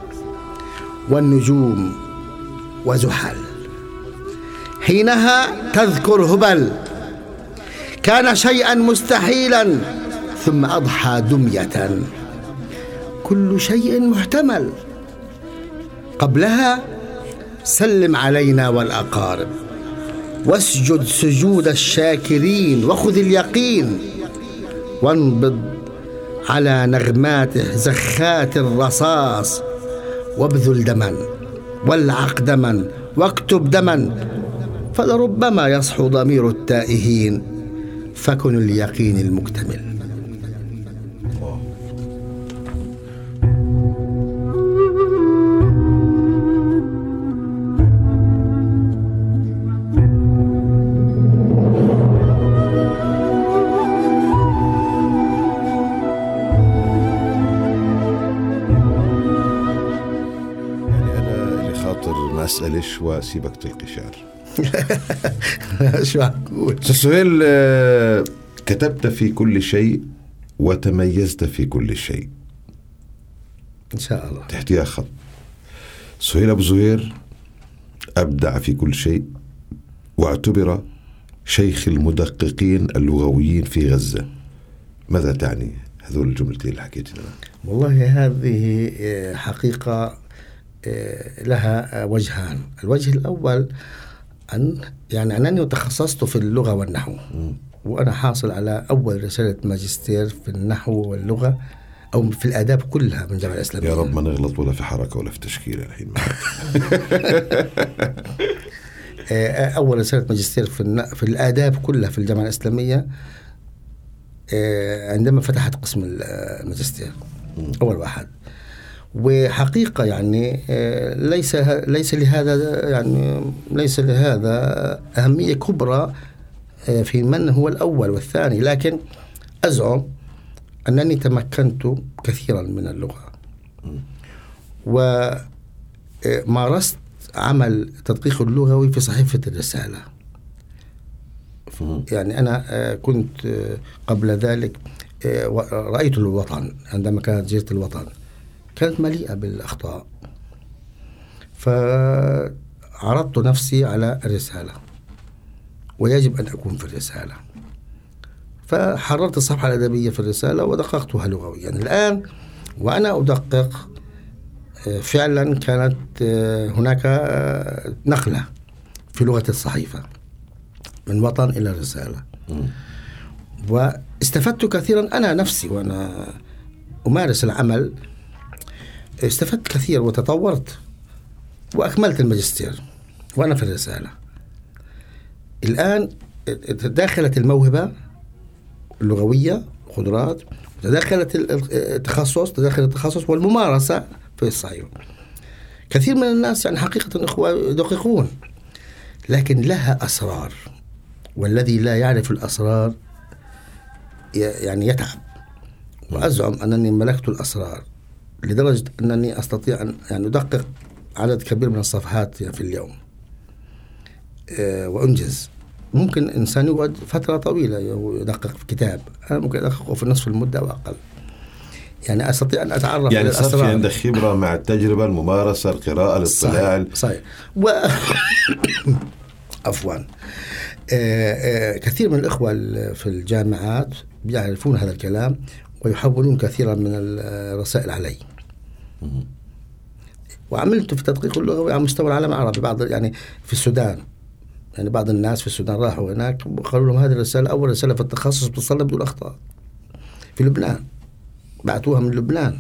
والنجوم وزحل. حينها تذكر هبل كان شيئا مستحيلا ثم أضحى دمية. كل شيء محتمل. قبلها سلم علينا والأقارب، واسجد سجود الشاكرين، وخذ اليقين، وانبض على نغمات زخات الرصاص، وابذل دما والعق دما واكتب دما، فلربما يصحو ضمير التائهين، فكن اليقين المكتمل. أسألش وأسيبك تلقي شعر. شو أقول؟ سهيل، كتبت في كل شيء وتميزت في كل شيء إن شاء الله. تحتيها خط. سهيل أبو زهير أبدع في كل شيء، واعتبر شيخ المدققين اللغويين في غزة. ماذا تعني هذول الجملتين اللي حكيت لنا؟ والله هذه حقيقة لها وجهان. الوجه الأول أنني تخصصت في اللغة والنحو، وأنا حاصل على أول رسالة ماجستير في النحو واللغة أو في الآداب كلها من الجامعة الإسلامية. يا رب ما نغلط ولا في حركة ولا في تشكيل الحين. أول رسالة ماجستير في الآداب كلها في الجامعة الإسلامية عندما فتحت قسم الماجستير أول واحد. وحقيقة يعني ليس لهذا أهمية كبرى في من هو الأول والثاني، لكن أزعم أنني تمكنت كثيرا من اللغة، ومارست عمل التدقيق اللغوي في صحيفة الرسالة. يعني أنا كنت قبل ذلك رأيت الوطن عندما كانت جريدة الوطن كانت مليئة بالأخطاء، فعرضت نفسي على الرسالة ويجب أن أكون في الرسالة، فحررت الصفحة الأدبية في الرسالة ودققتها لغويا. يعني الآن وأنا أدقق فعلا كانت هناك نقلة في لغة الصحيفة من وطن إلى الرسالة، واستفدت كثيرا أنا نفسي وأنا أمارس العمل. استفدت كثير وتطورت وأكملت الماجستير وأنا في الرسالة. الآن تداخلت الموهبة اللغوية قدرات، تداخلت التخصص والممارسة في الصحيح. كثير من الناس يعني حقيقة إخوة يدققون، لكن لها أسرار، والذي لا يعرف الأسرار يعني يتعب. وأزعم أنني ملكت الأسرار لدرجة أنني أستطيع أن يعني أدقق عدد كبير من الصفحات في اليوم وأنجز. ممكن إنسان يقعد فترة طويلة يدقق في كتاب، أنا ممكن أدققه في نصف المدة وأقل. يعني أستطيع أن أتعرف يعني صار في عندك خبرة مع التجربة، الممارسة، القراءة، الاطلاع. صحيح. عفوا كثير من الإخوة في الجامعات يعرفون هذا الكلام ويحولون كثيرا من الرسائل علي. وعملت في تدقيق اللغوي على مستوى العالم العربي. بعض يعني في السودان، يعني بعض الناس في السودان راحوا هناك وقالوا لهم هذه الرسالة أول رسالة في التخصص بتصلب بدون أخطاء. في لبنان بعتوها من لبنان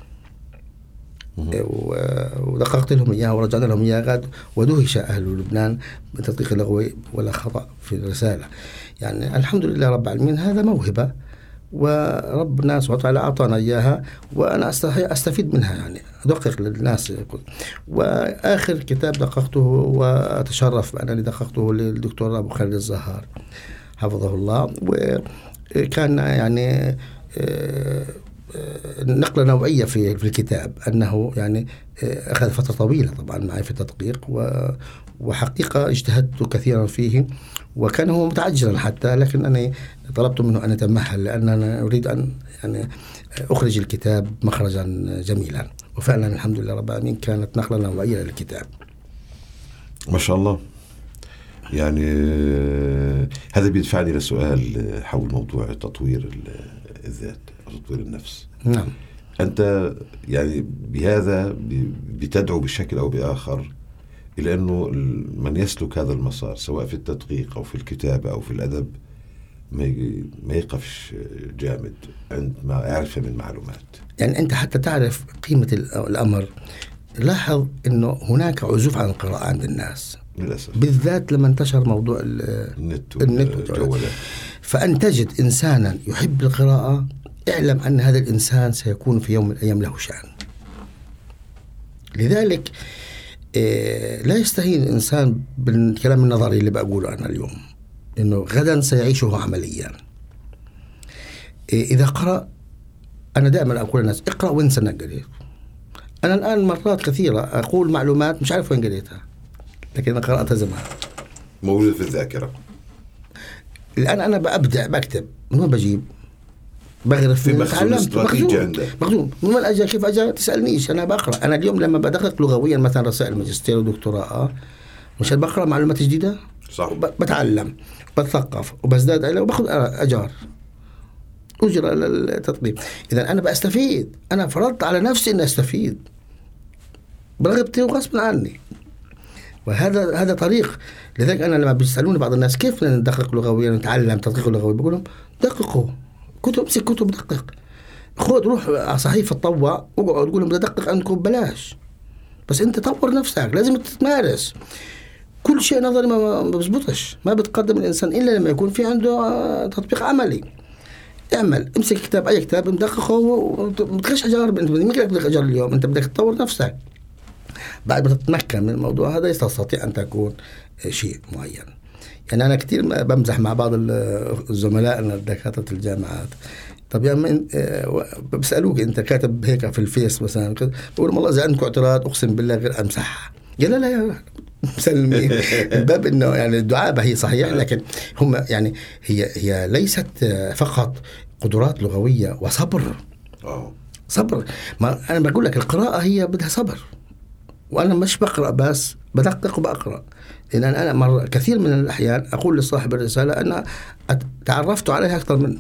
ودققت لهم إياها ورجعنا لهم إياها غاد، ودهش أهل لبنان من تدقيق اللغوي ولا خطأ في الرسالة. يعني الحمد لله رب العالمين، هذا موهبة وربنا سبحانه وتعالى أعطانا إياها، وأنا أستفيد منها، يعني أدقق للناس. وآخر كتاب دققته وأتشرف بأنني دققته للدكتور أبو خالد الزهار حفظه الله، وكان يعني نقلة نوعية في الكتاب، أنه يعني أخذ فترة طويلة طبعا معي في التدقيق، وحقيقة اجتهدت كثيرا فيه، وكان هو متعجلا حتى، لكن أنا طلبت منه أن يتمهل، لأن أنا أريد أن يعني أخرج الكتاب مخرجا جميلا، وفعلا الحمد لله رب العالمين كانت نقلة نوعية للكتاب. ما شاء الله. يعني هذا بيدفعني لسؤال حول موضوع تطوير الذات، تطوير النفس. نعم. أنت يعني بهذا بتدعو بشكل أو بآخر إلى أنه من يسلك هذا المسار سواء في التدقيق أو في الكتابة أو في الأدب ما يقفش جامد عندما يعرف من معلومات. يعني أنت حتى تعرف قيمة الأمر. لاحظ أنه هناك عزوف عن القراءة عند الناس للأسف، بالذات لما انتشر موضوع النت والجوالات. فأن تجد إنسانا يحب القراءة، اعلم أن هذا الإنسان سيكون في يوم من الأيام له شأن. لذلك لا يستهين الإنسان بالكلام النظري اللي بقوله أنا اليوم، إنه غدا سيعيشه عمليا. إذا قرأ، أنا دائما أقول للناس اقرأ وانسى أنك قريت. أنا الآن مرات كثيرة أقول معلومات مش عارف وين قريتها، لكن أنا قرأتها زمان، موجودة في الذاكرة. الآن أنا بأبدع، بكتب، من وين بجيب؟ بغرف في مخزون استراتيجي عندك. مخزون. من وين أجا؟ كيف أجا؟ تسألنيش. أنا بقرأ. أنا اليوم لما بدقق لغويا مثلا رسائل ماجستير ودكتوراه، مش بقرأ معلومات جديدة؟ صح. بتعلم، بتثقف، وبزداد عليه، وباخذ أجار أجرة للتطبيق. إذا أنا بأستفيد، أنا فرضت على نفسي إني أستفيد برغبتي وغصب عني، وهذا طريق. لذلك أنا لما بيسألوني بعض الناس كيف ندقق لغويا نتعلم تدقيق لغوي، بقول لهم دققوا كتب، امسك كتب دقق، خذ روح على صحيفة تطوع واقعد تقول لهم بدي أدقق عندكم ببلاش، بس أنت طور نفسك، لازم تتمارس. كل شيء نظري ما بزبطش، ما بتقدم الإنسان إلا لما يكون في عنده تطبيق عملي. اعمل، امسك كتاب، أي كتاب مدققه، ومتخش أجار. أنت بدك أجار اليوم، أنت بدك تطور نفسك. بعد ما تتمكن من الموضوع هذا تستطيع أن تكون شيء معين. يعني أنا كتير بمزح مع بعض الزملاء دكاترة الجامعات. طب يا بسألوك أنت كاتب هيك في الفيس مثلا، بقول والله إذا عندكم اعتراض أقسم بالله غير أمسحها. قال لا يا مسلمين. الباب إنه يعني الدعابة هي صحيح، لكن هم يعني هي ليست فقط قدرات لغوية وصبر. صبر. ما أنا بقول لك القراءة هي بدها صبر، وأنا مش بقرأ بس، بدقق وبقرأ. لأن أنا كثير من الأحيان أقول لصاحب الرسالة أنا تعرفت عليها أكثر منك،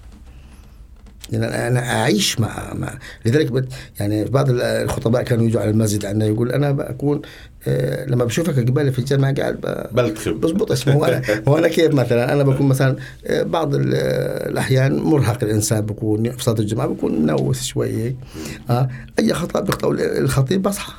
لأن أنا أعيش مع لذلك يعني بعض الخطباء كانوا يجوا على المسجد عندنا يقول أنا بكون لما بشوفك قبالي في الجامعة قاعد بزبط اسمه. هو أنا كيف مثلا أنا بكون مثلا بعض الأحيان مرهق، الإنسان بكون في صلاة الجماعة بكون منوس شوية، أي خطأ بيخطأ الخطيب بصحى.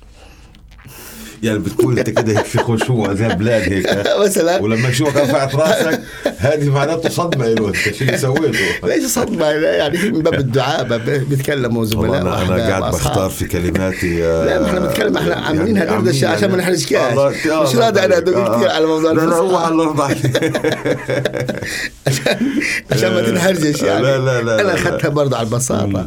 يعني بتقول انت كده هيك في خشوع زي بلاد هيك مثلا، ولما يشوفك رفعت راسك هذه معناته صدمه له. انت شو اللي سويته؟ ليش صدمه؟ يعني من باب الدعابه بيتكلموا زملاء. انا قاعد بختار في كلماتي. لا احنا بنتكلم، احنا عاملينها دردشه عشان ما نحرجكش. مش راضي انا ادق كثير على موضوع. لا هو الله يرضى عليك عشان ما تنحرجش يعني. لا انا اخذتها برضه على البساطه.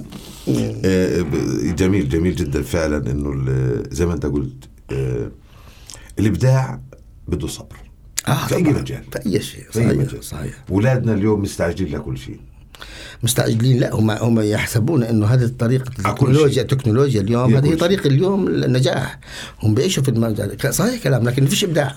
جميل جميل جدا فعلا، انه زي ما انت قلت الإبداع بده صبر في أي مجال، في أي شيء. صحيح. أولادنا اليوم مستعجلين لكل شيء، مستعجلين. لا هم يحسبون إنه هذه الطريقة التكنولوجيا اليوم هذه طريق اليوم النجاح. هم بيعيشوا في المجال. صحيح كلام، لكن فيش إبداع.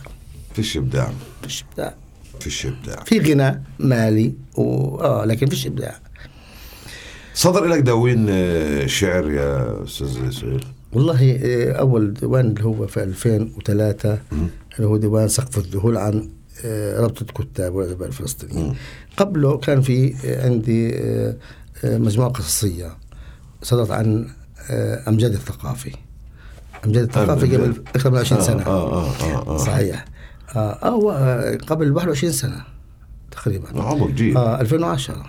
في غنى مالي لكن فيش إبداع. صدر لك دواوين شعر يا أستاذ سهيل؟ والله أول ديوان اللي هو في 2003 اللي هو ديوان سقف الذهول عن رابطة كتاب والأدباء الفلسطينيين. قبله كان في عندي مجموعة قصصية صدرت عن أمجاد الثقافي قبل أكثر من 20 سنة. صحيح. قبل 21 سنة تقريبا. عمر جيل. 2010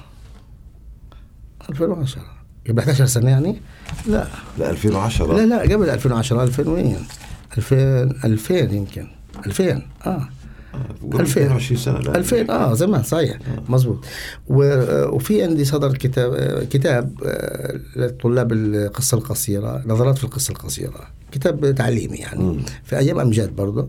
قبل 11 سنة يعني. لا 2010. لا قبل 2010. 2000 وين؟ 2000 يمكن 2000. 22 سنة 2000 زمان صحيح مزبوط. وفي عندي صدر كتاب لطلاب القصة القصيرة، نظرات في القصة القصيرة، كتاب تعليمي يعني في أيام أمجاد برضه.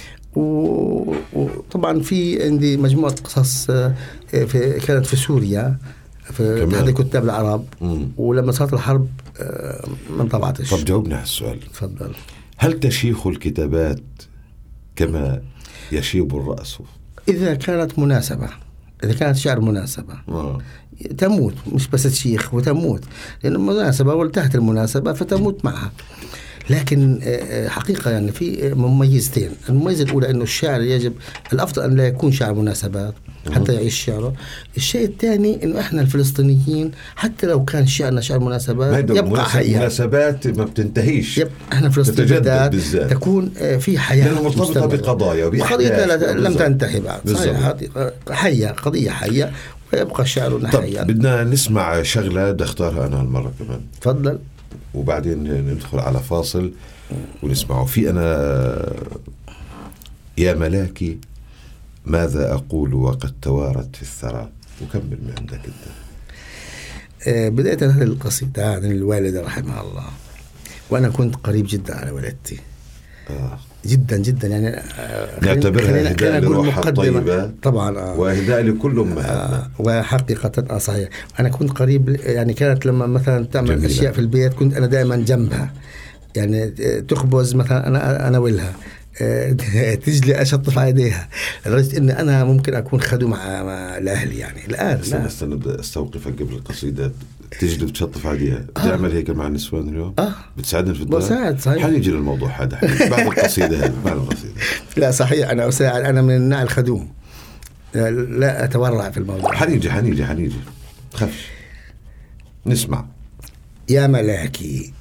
وطبعا في عندي مجموعة قصص كانت في سوريا في اتحاد الكتاب العرب، ولما صارت الحرب ما انطبعتش. طب جاوبنا على السؤال. تفضل. هل تشيخ الكتابات كما يشيب الرأس؟ إذا كانت مناسبة، إذا كانت شعر مناسبة تموت، مش بس تشيخ وتموت، لأن المناسبة والتحت المناسبة فتموت معها. لكن حقيقة يعني في مميزتين. المميزة الأولى أنه الشعر يجب الأفضل أن لا يكون شعر مناسبات حتى يعيش شعره. الشيء الثاني أنه إحنا الفلسطينيين حتى لو كان شعرنا شعر مناسبات يبقى حياة. مناسبات ما بتنتهيش. إحنا الفلسطينيين تكون في حياة لأنه مرتبطة بقضايا وبأحداث لم تنتهي بعد. حية، قضية حية، ويبقى شعرنا حيا. بدنا نسمع شغلة بدي اختارها أنا المرة كمان. تفضل. وبعدين ندخل على فاصل ونسمعه. في أنا يا ملاكي ماذا أقول وقد توارت في الثرى. وكمل من عندك أنت. بداية هذه القصيدة عن الوالدة رحمها الله، وأنا كنت قريب جدا على والدتي جدا جدا، يعني نعتبرها إهداء لروحها الطيبة طبعا وإهداء لكل أمهاتنا. وحقيقة صحيح أنا كنت قريب، يعني كانت لما مثلا تعمل جميلة. أشياء في البيت كنت أنا دائما جنبها، يعني تخبز مثلا أنا ولها تجلي أشطف على يديها، لدرجة إن أنا ممكن أكون خدوم مع لأهلي يعني. الآن استنى بدي أستوقفك قبل القصيدة. تجلي بتشطف عليها، بتعمل هيك مع النسوان اليوم؟ بتساعدنا في الدار؟ بساعد صحيح. حنيجي للموضوع هذا بعد القصيدة هذه. بعد القصيدة لا صحيح أنا أساعد، أنا من النوع الخدوم، لا أتورع في الموضوع. حنيجي خفش. نسمع. يا ملاكي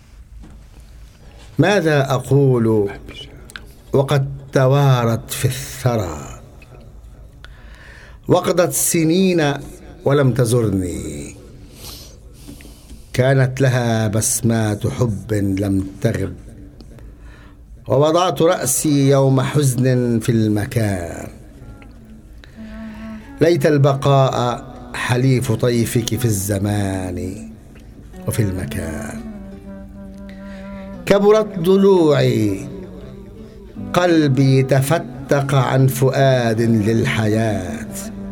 ماذا أقول وقد توارت في الثرى، وقضت سنين ولم تزرني، كانت لها بسمات حب لم تغب، ووضعت رأسي يوم حزن في المكان، ليت البقاء حليف طيفك في الزمان وفي المكان. كبرت ضلوعي، قلبي تفتق عن فؤاد للحياة،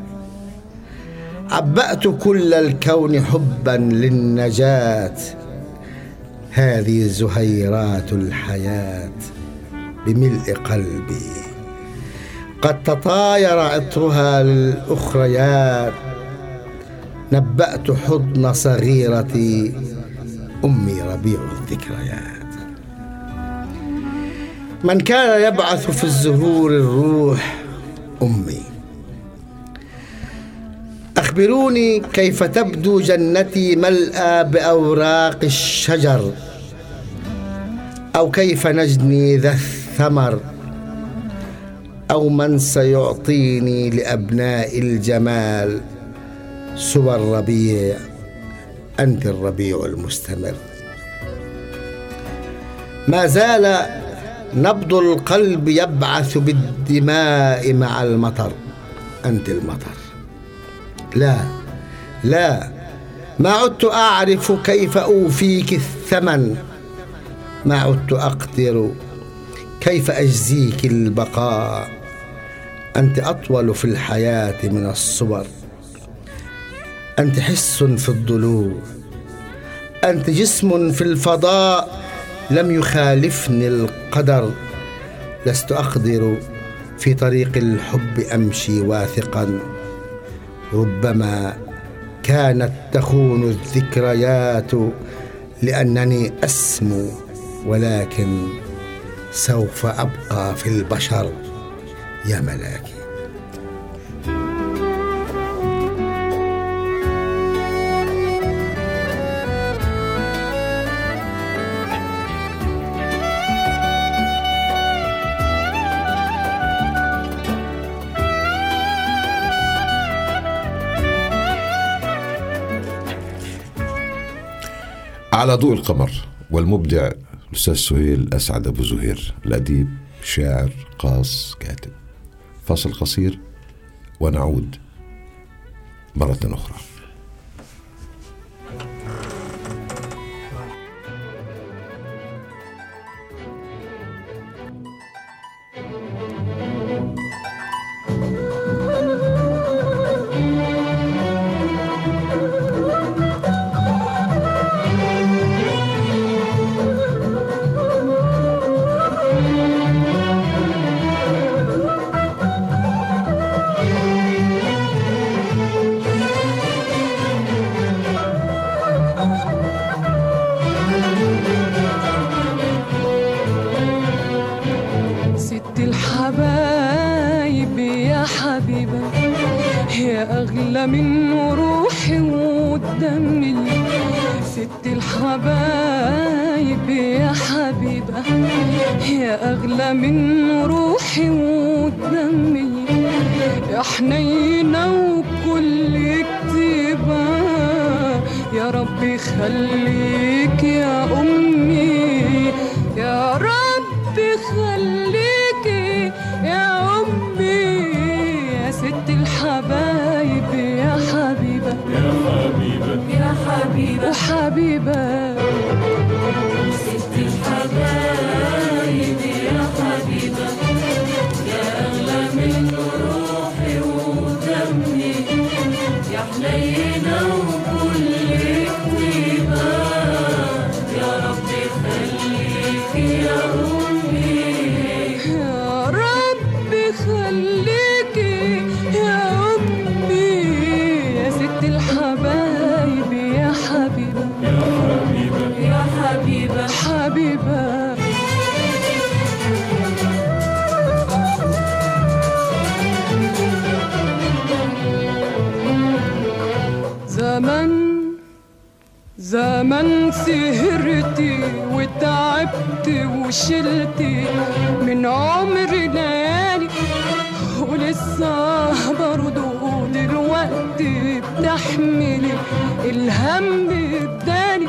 عبأت كل الكون حبا للنجاة، هذه زهيرات الحياة بملء قلبي، قد تطاير عطرها للأخريات، نبأت حضن صغيرتي أمي ربيع الذكريات. من كان يبعث في الزهور الروح أمي، أخبروني كيف تبدو جنتي ملأى بأوراق الشجر، أو كيف نجني ذا الثمر، أو من سيعطيني لأبناء الجمال سوى الربيع، أنت الربيع المستمر. ما زال نبض القلب يبعث بالدماء مع المطر، أنت المطر. لا ما عدت أعرف كيف أوفيك الثمن، ما عدت أقدر كيف أجزيك البقاء، أنت أطول في الحياة من الصور، أنت حس في الضلوع، أنت جسم في الفضاء، لم يخالفني القدر، لست أقدر في طريق الحب أمشي واثقا، ربما كانت تخون الذكريات لأنني أسمو، ولكن سوف أبقى في البشر يا ملاكي. على ضوء القمر، والمبدع الأستاذ سهيل أسعد أبو زهير، الأديب، شاعر، قاص، كاتب. فاصل قصير ونعود مرة أخرى. أغلى من روحي ودمي، ست الحبايب يا حبيبة، يا أغلى من روحي ودمي، يا حنينة وكل كتيبة، يا ربي خليك يا أمي، يا ربي خليك يا أمي، يا ست الحبايب يا حبيبة، يا حبيبة يا حبيبة وحبيبة، ست الحبايب يا حبيبة، يا أغلى من روحي ودمي، يا حنينة وكل كتيبة، يا ربي خليك يا أمي، يا ربي خليك يا أمي، يا ست الحبايب يا حبيبة، يا حبيبة يا حبيبة حبيبة. زمن سهرتي وتعبت وشلتي من عمري ليالي، ولسه برضو دلوقتي بتحملي الهم بدالي.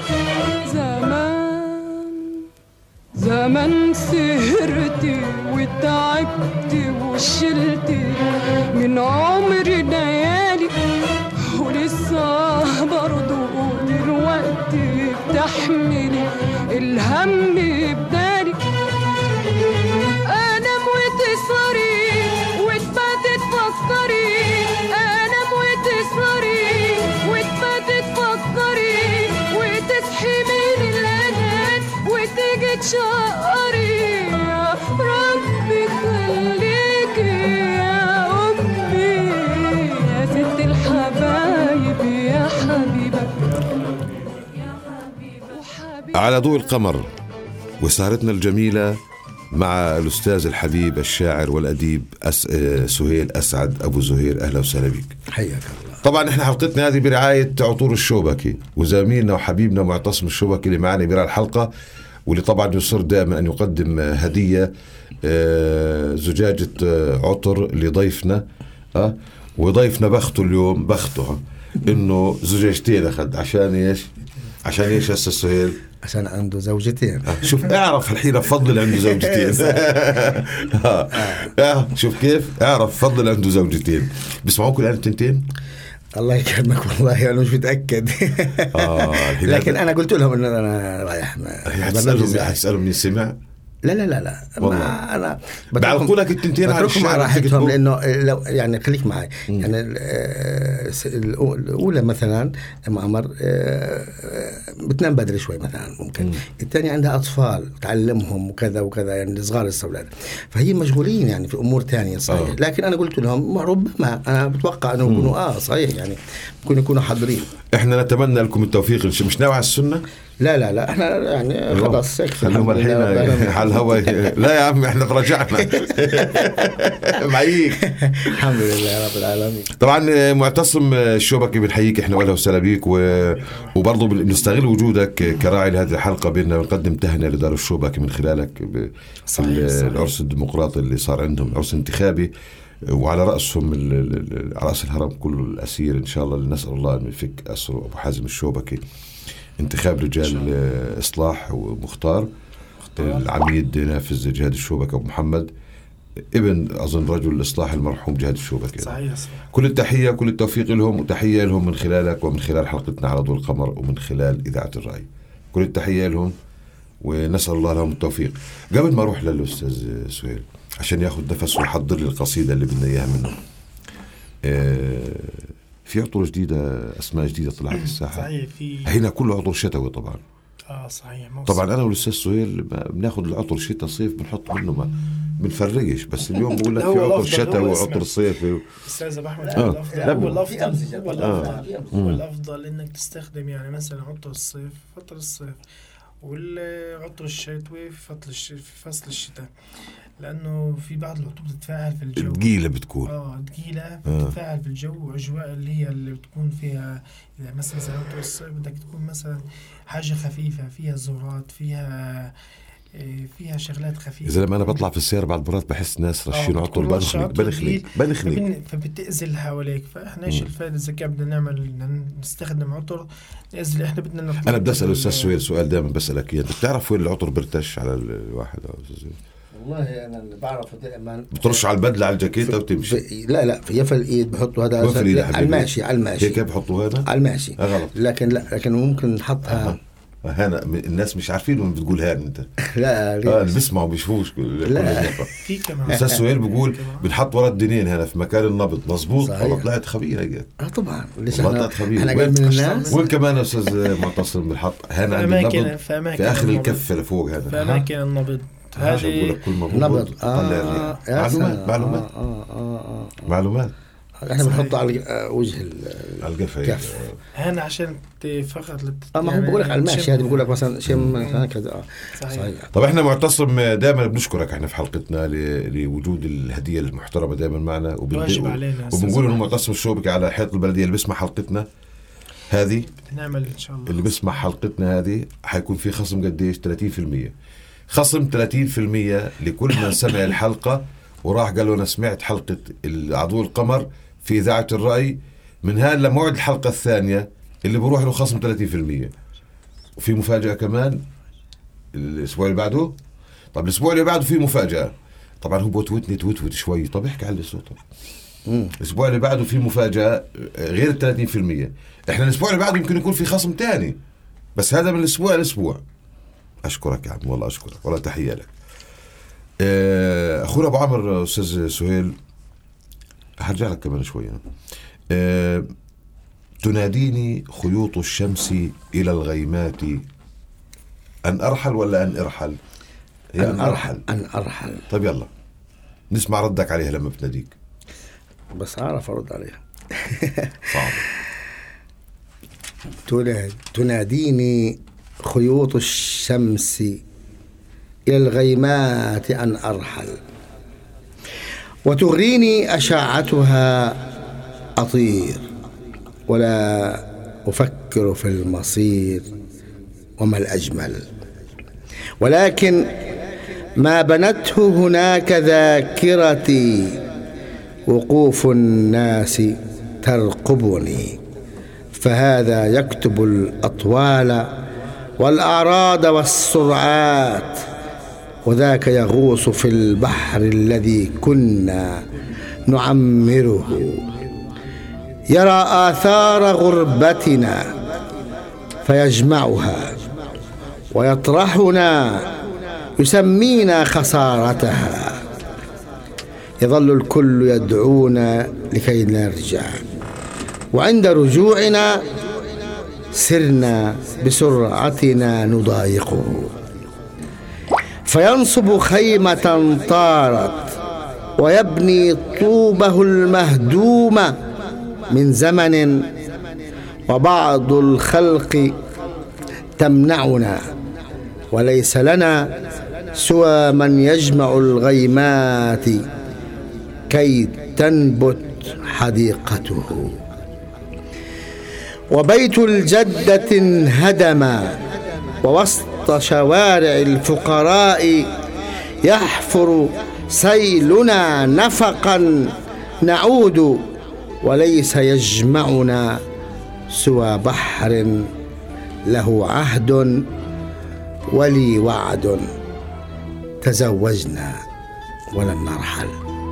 زمن سهرتي وتعبت وشلتي من عمري ليالي، ولسه برضو دلوقتي بتحملي الهم بدالي. انام وتسهري وتباتي تفكري، انام وتسهري وتباتي تفكري، وتصحي من الانام وتيجي تشقري، يا ربي خليكي يا امي، يا ست الحبايب يا حبيبة، على ضوء القمر وسهرتنا الجميلة مع الأستاذ الحبيب الشاعر والأديب سهيل أسعد أبو زهير. أهلا وسهلا بك. حياك الله. طبعا احنا حلقتنا هذه برعاية عطور الشوبكي وزميلنا وحبيبنا معتصم الشوبكي اللي معنا برا الحلقة، واللي طبعا يصر دائما أن يقدم هدية زجاجة عطر لضيفنا. وضيفنا بخته اليوم، بخته إنه زجاجتين أخذ. عشان إيش؟ عشان إيش هسه سهيل؟ عشان عنده زوجتين. شوف اعرف الحين فضل عنده زوجتين. شوف كيف اعرف فضل عنده زوجتين. بيسمعوك الآن التنتين؟ الله يكرمك والله أنا مش متأكد. لكن أنا قلت لهم إن أنا رايح. هسألهم مين سمع؟ لا أنا بعرفوا لك التنتين على الشارع راحتهم، لأنه لو يعني خليك معي. يعني الأولى مثلا معمر بتنام بدري شوي مثلا ممكن. الثانية عندها أطفال تعلمهم وكذا وكذا، يعني صغار الأولاد، فهي مشغولين يعني في أمور تانية صحيح. لكن أنا قلت لهم ربما أنا بتوقع أنه يكونوا صحيح يعني ممكن يكونوا حاضرين. إحنا نتمنى لكم التوفيق. مش ناوي على السنة؟ لا احنا يعني خلاص خلونا الحين على الهواء. لا يا عم احنا رجعنا معيك. الحمد لله رب العالمين. طبعا معتصم الشوبكي بنحييك احنا ولا وسهلا بيك، وبرضه بنستغل وجودك كراعي لهذه الحلقه بأننا بنقدم تهنئه لدار الشوبكي من خلالك العرس الديمقراطي اللي صار عندهم، عرس انتخابي، وعلى رأسهم على رأس الهرم كل الأسير إن شاء الله، اللي نسأل الله أن يفك أسره أبو حازم الشوبكي. انتخاب رجال إصلاح ومختار العميد نافذ جهاد الشوبكي أبو محمد، ابن أظن رجل الإصلاح المرحوم جهاد الشوبكي. صحيح. كل التحية كل التوفيق لهم، وتحية لهم من خلالك ومن خلال حلقتنا على ضوء القمر ومن خلال إذاعة الرأي. كل التحية لهم ونسأل الله لهم التوفيق. قبل ما أروح للأستاذ سهيل عشان ياخد نفس ويحضر لي القصيدة اللي بدنا إياها منه، في عطور جديدة، أسماء جديدة طلعت في الساحة. صحيح. هنا كله عطور شتوي طبعا. صحيح. طبعا أنا والأستاذ سهيل بناخد العطر شتاء صيف بنحط منه ما بنفرقش، بس اليوم بقول لك في عطر شتاء وعطر صيفي. أستاذ أبو أحمد، هو الأفضل إنك تستخدم يعني مثلا عطر الصيف فترة الصيف، والعطر الشتوي في فصل الشتاء، لأنه في بعض العطور بتتفاعل في الجو. تقيلة بتكون. تقيلة بتتفاعل في الجو، وأجواء اللي بتكون فيها إذا مثلا عطر الصيف بدك تكون مثلا حاجة خفيفة، فيها زهرات، فيها شغلات خفيفة. إذا لما أنا بطلع في السيارة بعد مرات بحس ناس رشين عطر بنخنق فبتأذي اللي حواليك. فإحنا إيش الفائدة إذا كان بدنا نعمل نستخدم عطر نأذي؟ إحنا بدنا أنا بدي أسأل أستاذ سؤال دائما بسألك إياه، أنت بتعرف وين العطر برتش على الواحد؟ والله أنا اللي بعرفه دائما بترش على البدلة على الجاكيتة وتمشي. لا في الإيد بحطوا هذا على الماشي هيك بحطوا هذا على الماشي. لكن ممكن نحطها هنا الناس مش عارفين وين بتقول هان انت. لا اللي بيسمعوا بيشوفوش. في كمان استاذ سهيل بيقول بنحط ورا الدنين هنا في مكان النبض. مظبوط. والله طلعت خبير هيك. طبعا ليش احنا قاعد من الناس. وين كمان يا استاذ معتصم بنحط هنا عند النبض في اخر الكفه لفوق هذا في اماكن النبض. هذه نبض. معلومات احنا بنحطه على وجه على القفا هنا عشان فقط ما هو بقول لك على الماشي. هذا بقول لك مثلا شيء هكذا. صحيح. طب احنا معتصم دائما بنشكرك احنا في حلقتنا لوجود الهديه المحترمه دائما معنا، وبنقول انه معتصم الشوبكي على حيط البلديه اللي بيسمع حلقتنا هذه نعمل ان شاء الله. اللي بيسمع حلقتنا هذه حيكون في خصم قديش؟ 30%. خصم 30% لكل من سمع الحلقه وراح قال له انا سمعت حلقه عضو القمر في إذاعة الرأي من هان لموعد الحلقة الثانية اللي بروح له خصم 30%. وفي مفاجأة كمان الأسبوع اللي بعده. طب الأسبوع اللي بعده في مفاجأة. طبعا هو بوتوت شوي. طب احكي على صوته. الأسبوع اللي بعده في مفاجأة غير 30%. احنا الأسبوع اللي بعده يمكن يكون في خصم تاني، بس هذا من الأسبوع لأسبوع. أشكرك يا عم، والله أشكرك، والله تحية لك. أخونا أبو عمر أستاذ سهيل هرجع لك كمان شوية. تناديني خيوط الشمس إلى الغيمات أن أرحل ولا أن أرحل؟ أن أرحل. طيب يلا نسمع ردك عليها لما بتناديك. بس أعرف أرد عليها. صعب. تناديني خيوط الشمس إلى الغيمات أن أرحل، وتغريني أشعتها أطير، ولا أفكر في المصير وما الأجمل، ولكن ما بنته هناك ذاكرتي وقوف الناس ترقبني، فهذا يكتب الأطوال والأعراض والسرعات، وذاك يغوص في البحر الذي كنا نعمره، يرى آثار غربتنا فيجمعها ويطرحنا، يسمينا خسارتها، يظل الكل يدعونا لكي نرجع، وعند رجوعنا سرنا بسرعتنا نضايقه، فينصب خيمة طارت ويبني طوبه المهدومة من زمن، وبعض الخلق تمنعنا، وليس لنا سوى من يجمع الغيمات كي تنبت حديقته، وبيت الجدة انهدم، ووسط شوارع الفقراء يحفر سيلنا نفقا نعود، وليس يجمعنا سوى بحر له عهد ولي وعد، تزوجنا ولن نرحل.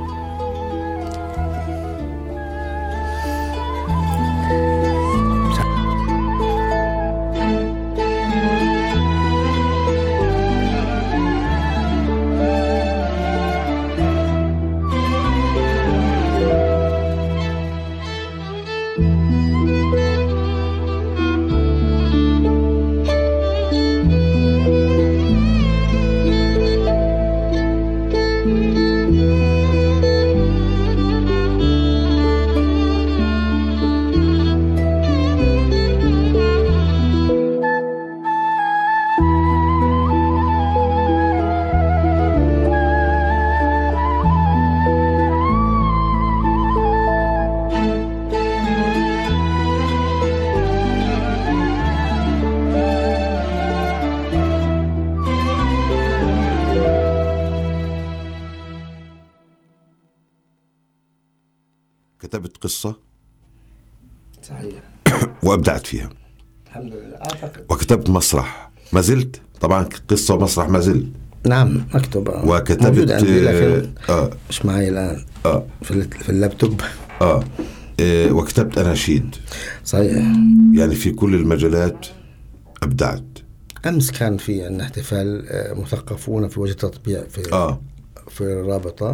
كتبت قصة صحيح وأبدعت فيها الحمد لله أعتقد. وكتبت مسرح، ما زلت طبعا قصة ومسرح ما زلت. نعم مكتوب وكتبت عندي لكن مش معي الآن في اللابتوب. وكتبت أناشيد. صحيح، يعني في كل المجالات أبدعت. أمس كان في عندنا احتفال مثقفون في وجه التطبيع في الرابطة،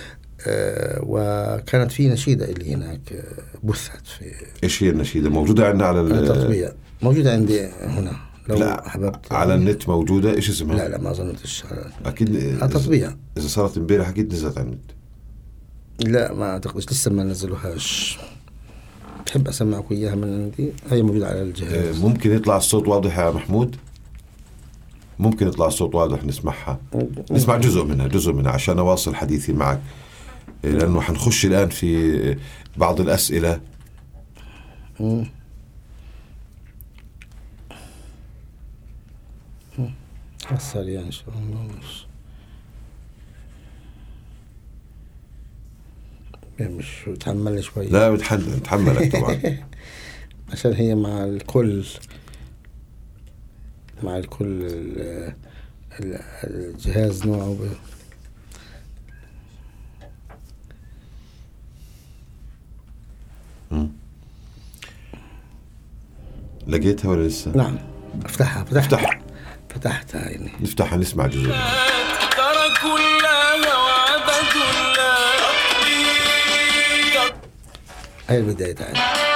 وكانت في نشيدة اللي هناك بثت في. إيش هي النشيدة؟ موجودة عندنا على التطبيع، موجودة عندي هنا لو لا حببت. على النت موجودة. إيش اسمها؟ لا ما ظنتش. أكيد التطبيع إذا صارت امبارح أكيد نزلت على النت. لا ما أعتقدش، لسه ما نزلوهاش. تحب أسمعك إياها من عندي؟ هي موجودة على الجهاز. ممكن يطلع الصوت واضح يا محمود؟ ممكن يطلع الصوت واضح نسمعها، نسمع جزء منها عشان أواصل حديثي معك، لأنه حنخش الآن في بعض الأسئلة. سريع إن شاء الله. مش تحملني شوي؟ لا بتحملك طبعا. عشان هي مع الكل الجهاز نوعه لقيتها ولا لسه؟ نعم فتحتها يعني. نفتحها نسمع جزء. تركوا الله وعبدوا الله. هاي البداية تعالى.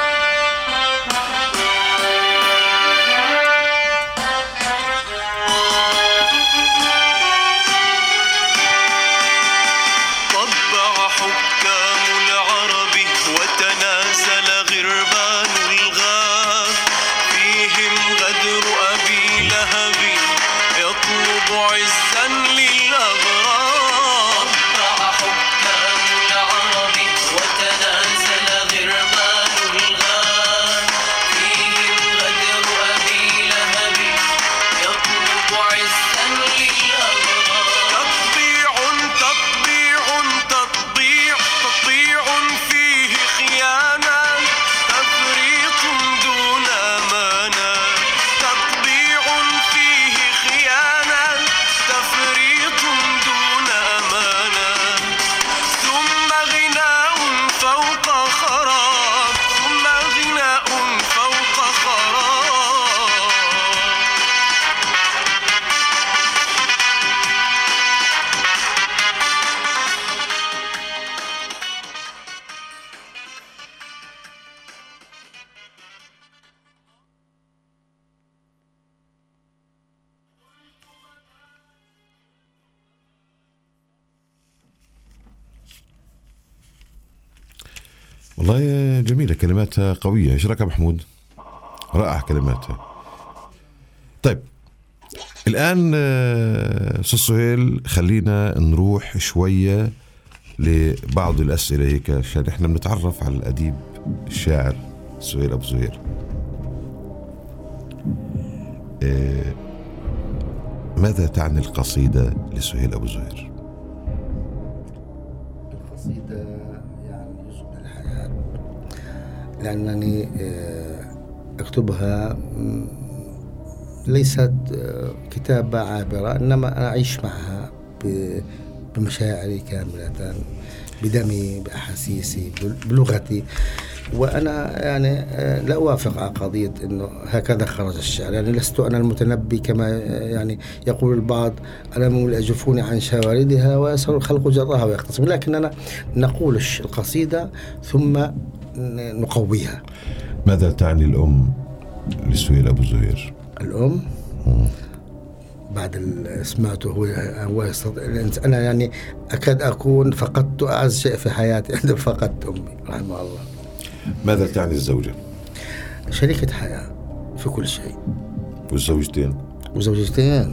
طبع حكام العرب وتنازل غربان الغاب، فيهم غدر أبي لهب يطلب عزا للأغراب. طبع حكام العرب وتنازل غربان الغاب، فيهم غدر أبي لهب يطلب عزا للأغراب. تطبيع فيه خيانة، تفريط دون أمانة. تطبيع فيه خيانة، تفريط دون أمانة. ثم غناء فوق خراب، ثم غناء فوق خراب. والله جميلة، كلماتها قوية. ايش رأيك يا محمود؟ رائع كلماتها. طيب الآن أستاذ سهيل خلينا نروح شوية لبعض الأسئلة هيك عشان احنا بنتعرف على الأديب الشاعر سهيل أبو زهير. ماذا تعني القصيدة لسهيل أبو زهير؟ القصيدة يعني جزء من الحياة، لأنني أكتبها ليست كتابة عابرة، إنما أنا أعيش معها بمشاعري كاملة، بدمي، بأحاسيسي، بلغتي. وأنا يعني لا أوافق على قضية أنه هكذا خرج الشعر. يعني لست أنا المتنبي كما يعني يقول البعض، أنا من يجفوني عن شواردها ويسر الخلق جراها ويقتصم، لكننا نقول القصيدة ثم نقويها. ماذا تعني الأم لسهيل أبو زهير؟ الأم بعد سمعته هو أنا يعني أكاد أكون فقدت أعز شيء في حياتي عندما فقدت أمي رحمه الله. ماذا تعني الزوجة؟ شريكة حياة في كل شيء. والزوجتين؟ وزوجتين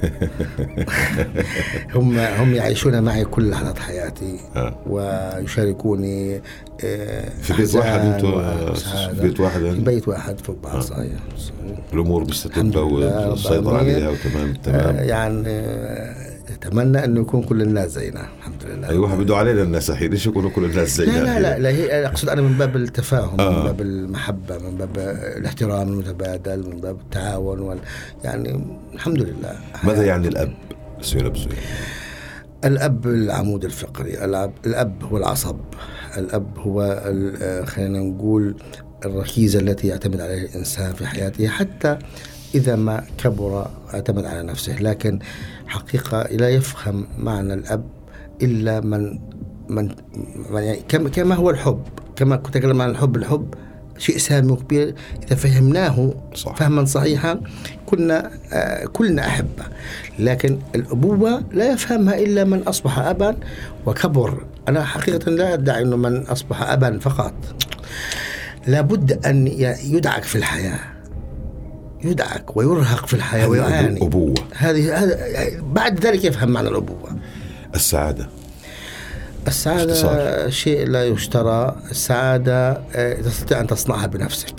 هم يعيشون معي كل لحظات حياتي ويشاركوني في بيت واحد. انتم في بيت واحد؟ في بيت واحد فوق بعض. صحيح. الأمور مستتبة والسيطرة عليها وتمام. يعني أتمنى أنه يكون كل الناس زينا الحمد لله. أي واحد بده علينا الناس حين ليش يكونوا كل الناس زينا؟ لا هي أقصد أنا من باب التفاهم، من باب المحبة، من باب الاحترام المتبادل، من باب التعاون يعني الحمد لله. ماذا يعني الأب سهيل أبو زهير؟ الأب العمود الفقري، الأب هو العصب، الأب هو خلينا نقول الركيزة التي يعتمد عليها الإنسان في حياته، حتى إذا ما كبر اعتمد على نفسه. لكن حقيقة لا يفهم معنى الأب إلا من يعني كما هو الحب، كما كنت أتكلم عن الحب شيء سامي وكبير. إذا فهمناه فهما صحيحا كلنا أحبة. لكن الأبوة لا يفهمها إلا من أصبح أبا وكبر. أنا حقيقة لا أدعي أنه من أصبح أبا فقط، لابد أن يدعك في الحياة، يدعك ويرهق في الحياة ويعاني. الأبوة هذا بعد ذلك يفهم معنى الأبوة. السعادة شيء لا يشترى. السعادة تستطيع أن تصنعها بنفسك.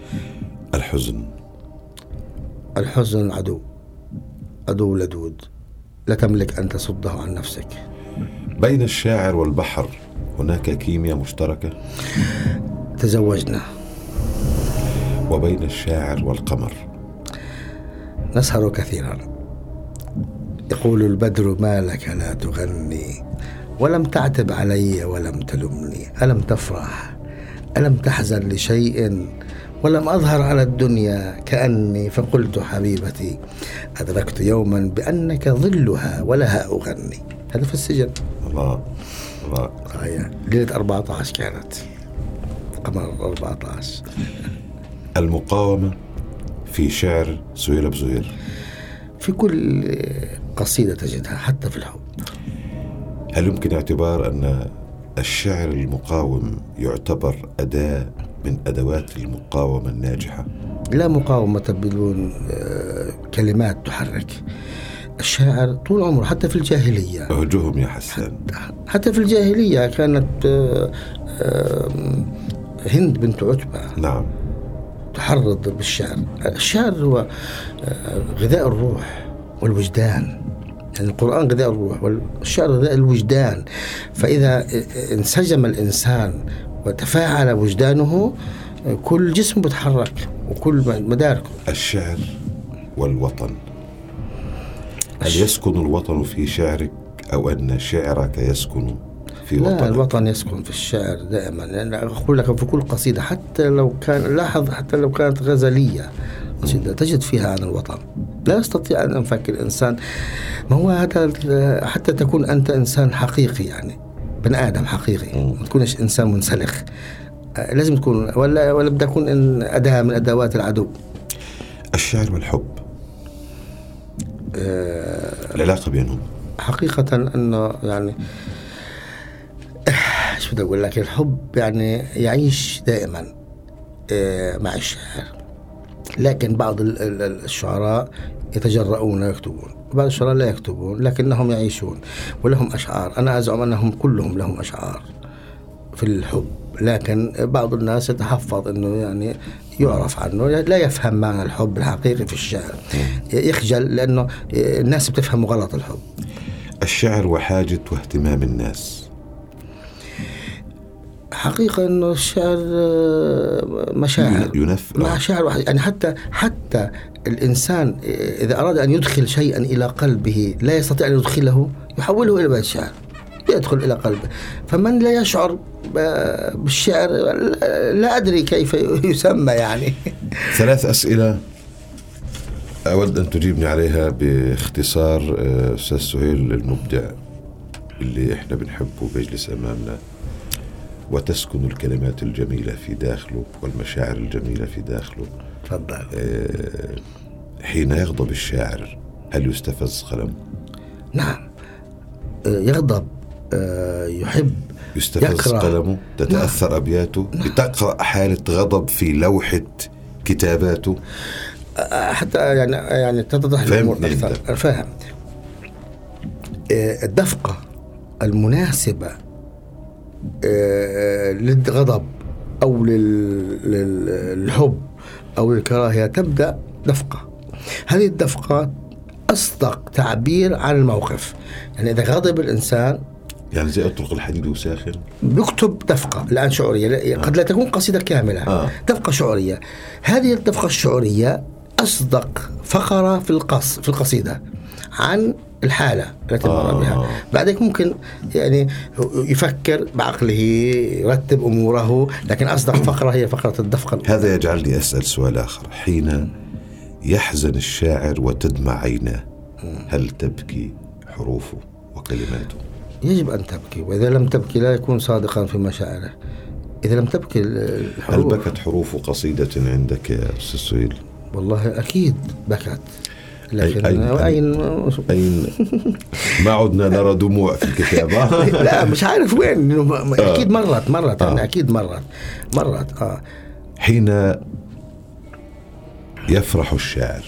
الحزن عدو لدود، لا تملك أن تصده عن نفسك. بين الشاعر والبحر هناك كيمياء مشتركة؟ تزوجنا. وبين الشاعر والقمر؟ نسهر كثيرا. يقول البدر ما لك لا تغني، ولم تعتب علي ولم تلمني، ألم تفرح، ألم تحزن لشيء، ولم أظهر على الدنيا كأني، فقلت حبيبتي أدركت يوما بأنك ظلها ولها أغني. هذا في السجن. الله. ليلة 14 كانت، قمر 14. المقاومة في شعر سهيل أبو زهير؟ في كل قصيدة تجدها، حتى في الحب. هل يمكن اعتبار أن الشعر المقاوم يعتبر أداة من أدوات المقاومة الناجحة؟ لا مقاومة بدون كلمات تحرك. الشاعر طول عمره حتى في الجاهلية، أهجهم يا حسان، حتى في الجاهلية كانت هند بنت عتبة نعم تحرض بالشعر. الشعر هو غذاء الروح والوجدان. يعني القرآن غذاء الروح والشعر غذاء الوجدان. فإذا انسجم الإنسان وتفاعل وجدانه كل جسمه بتحرك وكل مداركه. الشعر والوطن، هل يسكن الوطن في شعرك أو أن شعرك يسكن في وطنك؟ لا، الوطن يسكن في الشعر دائما. يعني أقول لك في كل قصيدة حتى لو كان، لاحظ، حتى لو كانت غزلية تجد فيها عن الوطن. لا يستطيع أن ينفك الإنسان. ما هو هذا حتى تكون أنت إنسان حقيقي، يعني بني آدم حقيقي، ما تكونش إنسان منسلخ. لازم تكون ولا بدك تكون أداة من أدوات العدو. الشعر والحب العلاقة بينهم حقيقة أنه يعني شو بدي أقول لك، الحب يعني يعيش دائما مع الشعر. لكن بعض الشعراء يتجرؤون ويكتبون، بعض الشعراء لا يكتبون لكنهم يعيشون ولهم أشعار. أنا أزعم أنهم كلهم لهم أشعار في الحب، لكن بعض الناس يتحفظ أنه يعني يعرف عنه، لا يفهم معنى الحب الحقيقي في الشعر، يخجل لأنه الناس بتفهم غلط الحب. الشعر وحاجة واهتمام الناس، حقيقة أنه الشعر مشاعر، مشاعر. يعني حتى الإنسان إذا أراد أن يدخل شيئا إلى قلبه لا يستطيع أن يدخله، يحوله إلى بيت شعر يدخل إلى قلبه. فمن لا يشعر بالشعر لا أدري كيف يسمى يعني. 3 أسئلة أود أن تجيبني عليها باختصار أستاذ سهيل المبدع اللي إحنا بنحبه بيجلس أمامنا وتسكن الكلمات الجميلة في داخله والمشاعر الجميلة في داخله. تفضل. حين يغضب الشاعر هل يستفز قلمه؟ نعم يغضب، يحب يستفز قلمه، تتأثر نعم. أبياته نعم. بتقرأ حالة غضب في لوحة كتاباته حتى يعني تتضح الأمور أكثر. فاهم. الدفقة المناسبة للغضب أو للحب أو للكراهية تبدأ دفقة. هذه الدفقة أصدق تعبير عن الموقف. يعني إذا غضب الإنسان يعني زي أطرق الحديد وساخن بيكتب دفقة الآن شعورية قد لا تكون قصيدة كاملة دفقة شعورية. هذه الدفقة الشعورية أصدق فقرة في القصيدة عن الحالة التي مر بها. بعدك ممكن يعني يفكر بعقله يرتب أموره، لكن أصدق فقرة هي فقرة الدفقة. هذا يجعلني أسأل سؤال آخر. حين يحزن الشاعر وتدمع عيناه هل تبكي حروفه وكلماته؟ يجب أن تبكي، وإذا لم تبكي لا يكون صادقا في مشاعره. إذا لم تبكي الحروف. هل بكت حروف قصيدة عندك يا أستاذ سهيل؟ والله أكيد بكت، لكن أين ما عدنا نرى دموع في الكتابة. لا مش عارف وين. أكيد مرت يعني أكيد مرت. حين يفرح الشاعر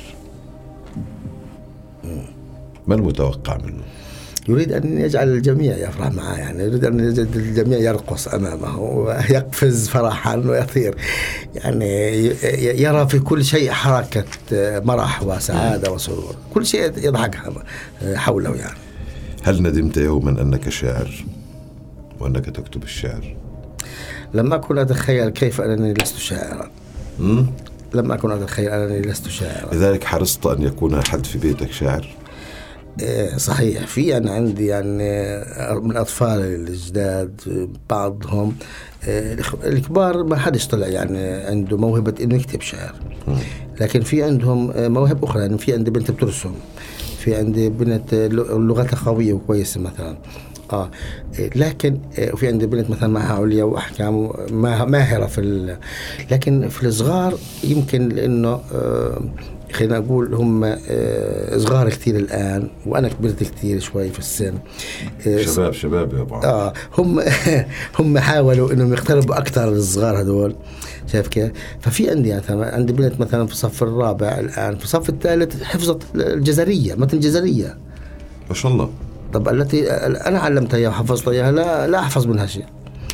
ما المتوقع منه؟ يريد أن يجعل الجميع يفرح معه، يعني يريد أن يجعل الجميع يرقص أمامه ويقفز فرحا ويطير، يعني يرى في كل شيء حركة مرح وسعادة وسرور، كل شيء يضحك حوله يعني. هل ندمت يوما أنك شاعر وأنك تكتب الشعر؟ لم أكن أتخيل كيف أنني لست شاعرا. لم أكن أتخيل أنني لست شاعرا. لذلك حرصت أن يكون أحد في بيتك شاعر؟ صحيح. في أنا عندي يعني من أطفال الجداد بعضهم الكبار ما حدش طلع يعني عنده موهبة إنه يكتب شعر، لكن في عندهم موهبة أخرى. يعني في عندي بنت بترسم، في عندي بنت لغتها قوية وكويسة مثلا لكن وفي عندي بنت مثلا معها عليا وأحكام ماهرة لكن في الصغار يمكن لأنه خلينا نقول هم صغار كتير الآن وأنا كبرت كتير شوي في السن. شباب يا بعض. هم حاولوا إنهم يقتربوا أكثر للصغار هذول، شايف كيف؟ ففي عندي بنت مثلا في الصف الرابع الآن، في الصف الثالث حفظت الجزرية، متن الجزرية ما شاء الله. طب التي أنا علمتها إياها وحفظتها إياها لا أحفظ منها شيء.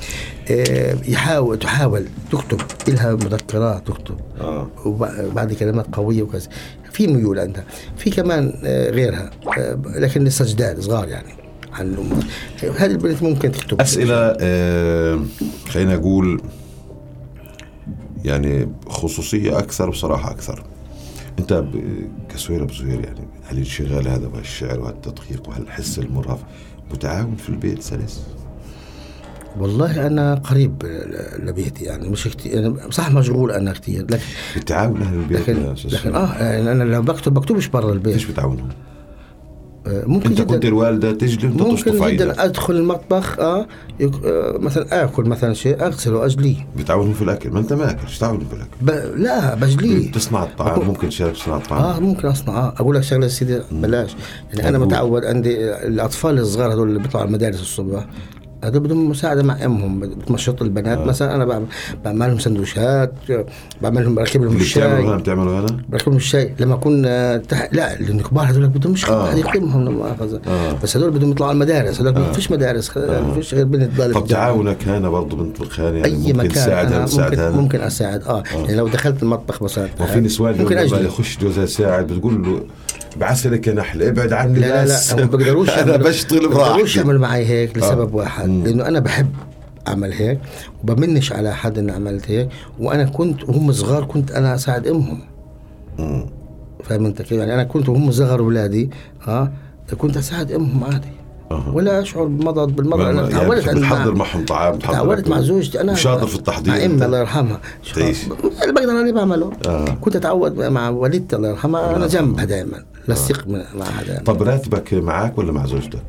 تحاول تكتب لها مذكرات تكتب وبعد كلمات قوية وكذا. في ميول عندها، في كمان غيرها لكن لسه جداد صغار يعني عن الأمور. هذه البنت ممكن تكتب أسئلة خلينا نقول يعني خصوصية أكثر بصراحة أكثر. أنت كسهيل أبو زهير يعني هل الانشغال هذا بالشعر وهالتدقيق وهالحس المرهف متعاون في البيت سلس؟ والله أنا قريب لبيتي يعني مش كتير، أنا صح مشغول أنا كتير لكن بتعاون أهل البيت. لكن يعني أنا لو بكتبش برا البيت. ليش بتعاونهم؟ ممكن انت كنت الوالده تجلي انت تصطف ممكن جدا ادخل المطبخ مثلا اكل مثلا شيء اغسله واجليه. بتعاونوا في الاكل؟ ما انت ما اكلش تعاونوا في الاكل. لا بجليه. تصنع الطعام ممكن شارك تصنع الطعام. ممكن اصنع اقول لك شغله سيدي بلاش يعني انا متعود عندي الاطفال الصغار هذول اللي بيطلعوا المدارس الصبح هذول بدهم مساعدة مع أمهم بتمشط البنات مثلا أنا بعمل لهم سندويشات بعمل لهم بركب لهم الشاي. بتعملوا هذا؟ بركب لهم الشاي لما أكون لا لأن كبار هذول بدهم مش حد يقيمهم لما أخذ بس هذول بدهم يطلعوا المدارس هذول ما فيش مدارس ما فيش غير بنت ضالة. طب تعاونك هنا برضو بنت الخان يعني أي ممكن تساعد ممكن أساعد يعني لو دخلت المطبخ مثلا وفي نسوان ممكن يخش جوزها ساعد بتقول له بعسلك يا نحل ابعد عني. لا ما بقدروش انا بشتغل براحتي. بقدروش يعمل معي هيك لسبب واحد لانه انا بحب اعمل هيك وبمنش على حد ان عملت هيك وانا كنت وهم صغار كنت انا اساعد امهم. فاهم انت كيف يعني انا كنت وهم صغار اولادي كنت اساعد امهم عادي ولا أشعر بالمضض. أنا تعودت يعني بتحضر معهم طعام، تعودت مع زوجتي، أنا شاطر في التحضير. أئمة الله يرحمها اللي بقدر أنا بعمله. كنت أتعود مع والدتي الله يرحمها، أنا جنبها دائما، لصق معها دائما. طب راتبك معك ولا مع زوجتك؟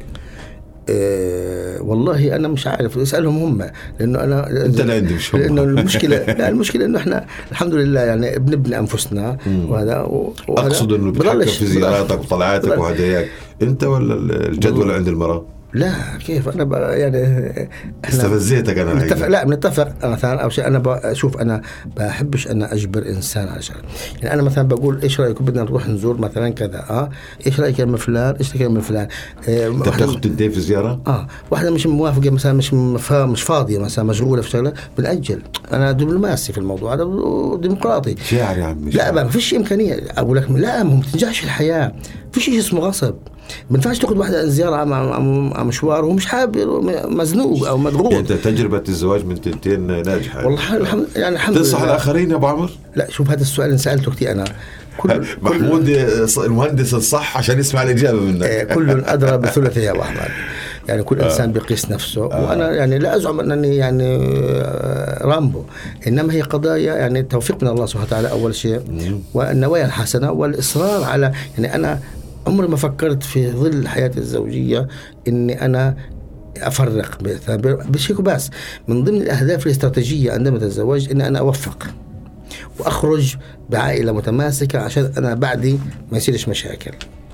والله أنا مش عارف، اسألهم هم، لأنه أنا أنت لا عندي مش هم. لأنه المشكلة لا المشكلة إنه إحنا الحمد لله يعني بنبني أنفسنا وهذا أقصد إنه بتحكم في زياراتك وطلعاتك وهداياك أنت ولا الجدول عند المرأة؟ لا كيف أنا بقى يعني استفزيتك أنا بنتفق. لا بنتفق مثلا أو شيء. أنا بشوف أنا بحبش أنا أجبر إنسان على شيء. يعني أنا مثلا بقول إيش رأيكم بدنا نروح نزور مثلا كذا إيش رأيك من فلان، إيش رأيك من فلان. أنت بتاخد تنتهي في زيارة. واحدة مش موافقة مثلا، مش فاضية مثلا، مشغولة في شغلة، بنأجل. أنا دبلوماسي في الموضوع هذا، ديمقراطي. شاعر يا عمي. لا ما فيش إمكانية أقول لك لا، ما بتنجحش الحياة، فيش شيء اسمه غصب. ما ينفعش تاخذ واحدة زيارة مع مشوار ومش حابب، مزنوق أو مضغوط. أنت تجربة الزواج من تنتين ناجحة والله الحمد لله. تنصح الآخرين يا أبو عمر؟ لا شوف، هذا السؤال اللي سألته كتير أنا. محمود المهندس الصح عشان يسمع الإجابة منك. كل أدرى بثلثه يا أبو أحمد. يعني كل إنسان بيقيس نفسه. وأنا يعني لا أزعم أنني يعني رامبو، إنما هي قضايا يعني التوفيق من الله سبحانه وتعالى أول شيء، والنوايا الحسنة والإصرار على. يعني أنا عمري ما فكرت في ظل حياتي الزوجية إني أنا أفرق بشيء. بس من ضمن الأهداف الاستراتيجية عندما أتزوج إن أنا أوفق وأخرج بعائلة متماسكة، عشان أنا بعدي ما يصيرش مشاكل.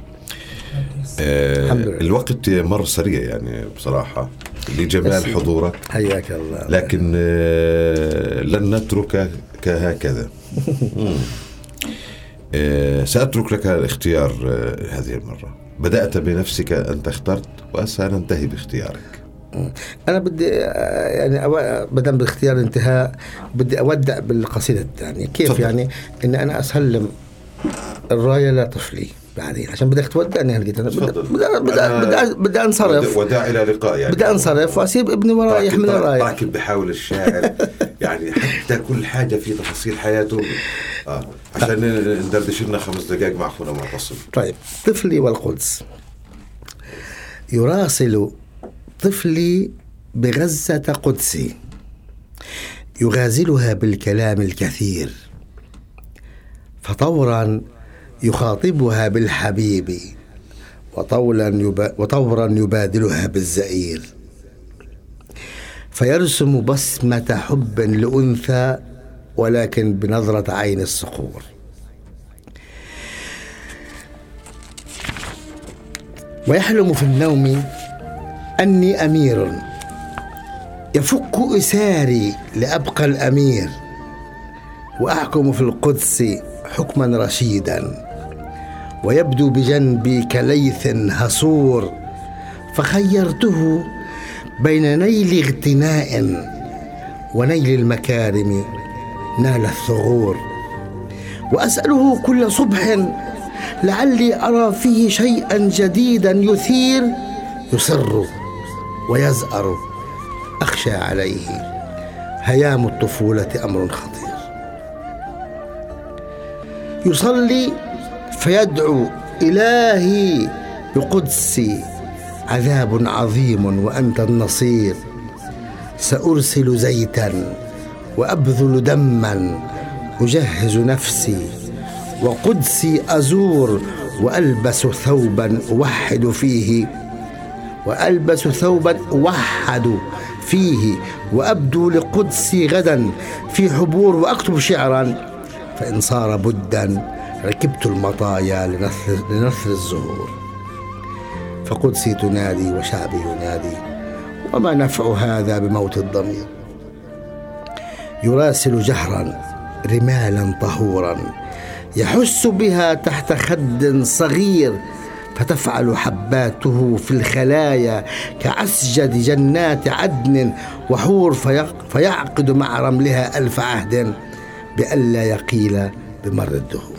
الوقت مر سريع يعني بصراحة، لجمال حضورك حياك الله. لكن لن نتركك هكذا. سأترك لك الاختيار هذه المرة. بدأت بنفسك، أنت اخترت، وسننتهي باختيارك. أنا بدي يعني بدأ باختيار الانتهاء، بدي أودع بالقصيدة الثانية. كيف طبعا. يعني إن أنا أسلم الراية لطفلي بعدين، عشان بدك تودعني هلقيت أنا بدي أنصرف. وداع إلى لقاء يعني. بدي أنصرف وأسيب ابني وراي يحمل الراية. راكب بحاول الشاعر يعني حتى كل حاجة في تفاصيل حياته. عشان ندردش لنا 5 دقائق مع أخونا معتصم. طيب. طفلي والقدس. يراسل طفلي بغزة قدسي، يغازلها بالكلام الكثير، فطورا يخاطبها بالحبيب، وطورا يبادلها بالزئير، فيرسم بسمة حب لأنثى ولكن بنظرة عين الصقور. ويحلم في النوم أني أمير، يفك إساري لأبقى الأمير، وأحكم في القدس حكما رشيدا، ويبدو بجنبي كليث هصور، فخيرته بين نيل اغتناء ونيل المكارم نال الثغور. وأسأله كل صبح لعلي أرى فيه شيئا جديدا يثير، يصر ويزأر، أخشى عليه هيام الطفولة أمر خطير. يصلي فيدعو إلهي بقدسي، عذاب عظيم وأنت النصير، سأرسل زيتا وأبذل دما، أجهز نفسي وقدسي أزور، وألبس ثوبا أوحد فيه، وأبدو لقدسي غدا في حبور، وأكتب شعرا، فإن صار بدا ركبت المطايا لنثر الزهور. فقدسي تنادي وشعبي ينادي، وما نفع هذا بموت الضمير. يراسل جهرا رمالا طهورا، يحس بها تحت خد صغير، فتفعل حباته في الخلايا كعسجد جنات عدن وحور، فيعقد مع رملها 1000 عهد بألا يقيل بمر الدهور.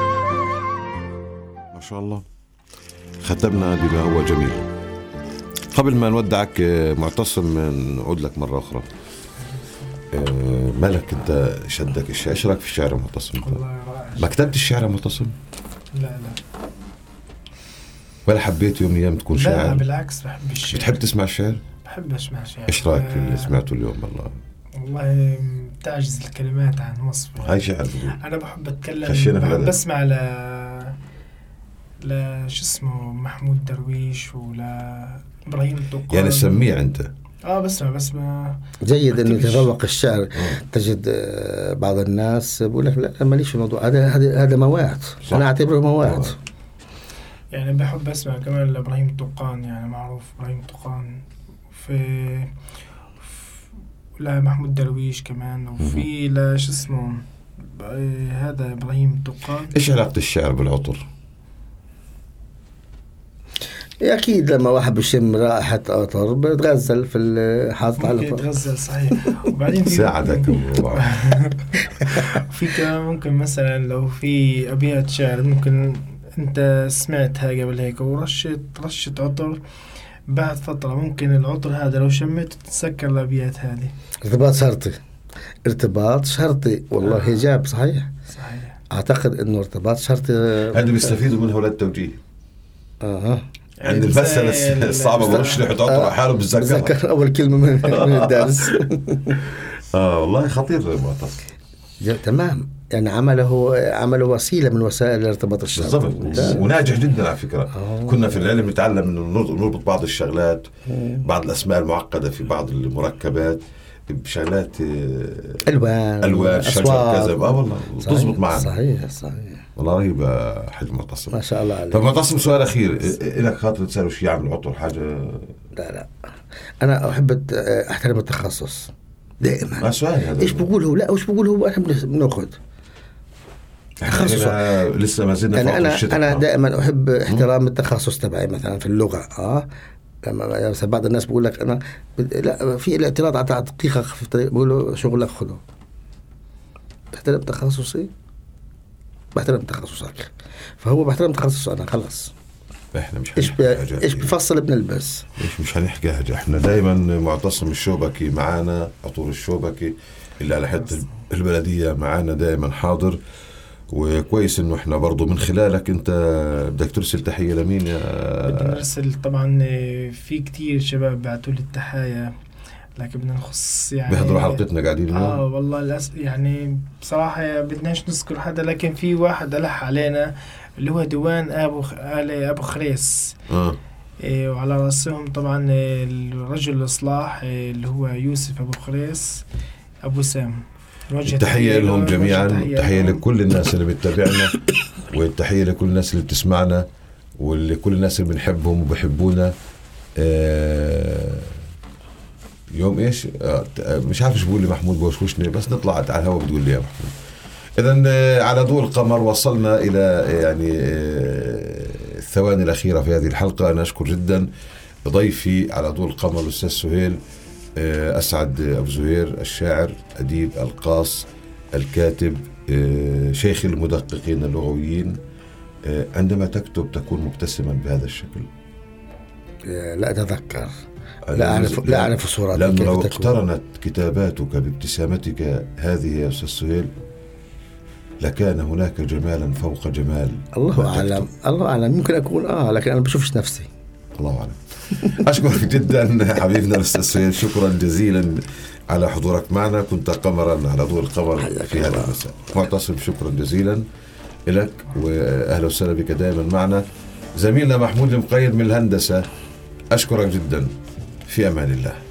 ما شاء الله، ختمنا بما هو جميل. قبل ما نودعك معتصم، نعود لك مرة أخرى. مالك أنت شدك الشعر؟ إيش رأيك في الشعر يا معتصم؟ والله رائع. ما كتبت الشعر يا معتصم؟ لا ولا حبيت يوم من الأيام تكون شاعر؟ لا بالعكس، بحب الشعر. بتحب تسمع الشعر؟ بحب أسمع شعر. إيش رأيك في اللي سمعته اليوم؟ والله تعجز الكلمات عن وصفه. هاي شعر. أنا بحب أتكلم، بحب أسمع شو اسمه محمود درويش ولا إبراهيم الطقان. يعني سميع أنت؟ بسمع. جيد أن يتذوق الشعر. تجد بعض الناس بقول لك لا ماليش في الموضوع هذا مواد. أنا أعتبره مواد. يعني بحب أسمع كمان لإبراهيم الطقان، يعني معروف إبراهيم الطقان، في لا محمود درويش كمان، وفي لا شو اسمه هذا إبراهيم الطقان. إيش علاقة الشعر بالعطر؟ أكيد لما واحد بيشم رائحة عطر بتغزل في حاطط على بتغزل صحيح. وبعدين في ساعدك في كمان ممكن مثلا لو في أبيات شعر ممكن أنت سمعتها قبل هيك ورشت عطر، بعد فترة ممكن العطر هذا لو شميته تتذكر الأبيات هذه. ارتباط شرطي والله إجاب صحيح. أعتقد إنه ارتباط شرطي هذا بيستفيدوا منه ولا التوجيه. عند المسألة الصعبة برش لحط عطر حاله بتذكر أول كلمة من الدرس. والله خطير المعتصم. تمام، يعني عمله وسيلة من وسائل الارتباط الشرطي بالضبط، وناجح جدا على فكرة. كنا في العلم نتعلم إنه نربط بعض الشغلات، بعض الأسماء المعقدة في بعض المركبات بشغلات ألوان شجر كذا، والله تزبط معنا. صحيح والله رهيب حاج معتصم، ما شاء الله عليك. طب معتصم، سؤال أخير، إلك خاطر تسأله شيء يعمل عطر حاجة؟ لا أنا أحب أحترم التخصص دائما. سؤال هذا إيش بقول هو؟ لا وش بقول هو؟ أنا بنأخذ تخصص. لسه ما زلنا يعني أنا دائما أحب احترام التخصص تبعي. مثلا في اللغة لما بعض الناس بقول لك أنا لا في الاعتراض على تدقيقك في الطريق، بقول له شغلك خذه. بحترم تخصصي، بحترم تخصصك، فهو بحترم تخصصه. أنا خلص. احنا مش ايش بفصل بنلبس، مش هنحكي حاجه. احنا دايما معتصم الشوبكي معانا، عطور الشوبكي اللي على حد البلديه معانا دايما حاضر. وكويس انه احنا برضو من خلالك انت بدك ترسل تحيه لمين؟ بدنا نرسل طبعا في كتير شباب بعتوا لي التحايا، لكن بدنا نخص يعني بيحضروا حلقتنا قاعدين اليوم. والله يعني بصراحه بدناش نذكر حدا، لكن في واحد ألح علينا اللي هو ديوان أبو خريس. وعلى رأسهم طبعا الرجل الإصلاح اللي هو يوسف أبو خريس أبو سام. تحية لهم جميعا، تحية لكل الناس اللي بتتابعنا، والتحية لكل الناس اللي بتسمعنا، ولكل الناس اللي بنحبهم وبحبونا. يوم إيش مش عارف شو بقول لي محمود بوشوشني، بس نطلع على الهواء بتقول لي يا محمود. إذن على ضوء القمر وصلنا إلى يعني الثواني الأخيرة في هذه الحلقة. أنا أشكر جدا ضيفي على ضوء القمر الأستاذ سهيل أسعد أبو زهير، الشاعر، أديب، القاص، الكاتب، شيخ المدققين اللغويين. عندما تكتب تكون مبتسما بهذا الشكل؟ لا أتذكر، لا أعرف صورتك. لأنه لو اقترنت كتاباتك بابتسامتك هذه يا أستاذ سهيل لكان هناك جمالا فوق جمال. الله أعلم ممكن أكون لكن أنا بشوفش نفسي. الله أعلم. أشكرك جدا حبيبنا الأستاذ سهيل، شكرا جزيلا على حضورك معنا. كنت قمرا على ضوء القمر في هذا المساء. معتصم شكرا جزيلا لك، وأهلا وسهلا بك دائما معنا. زميلنا محمود المقيد من الهندسة، أشكرك جدا، في أمان الله.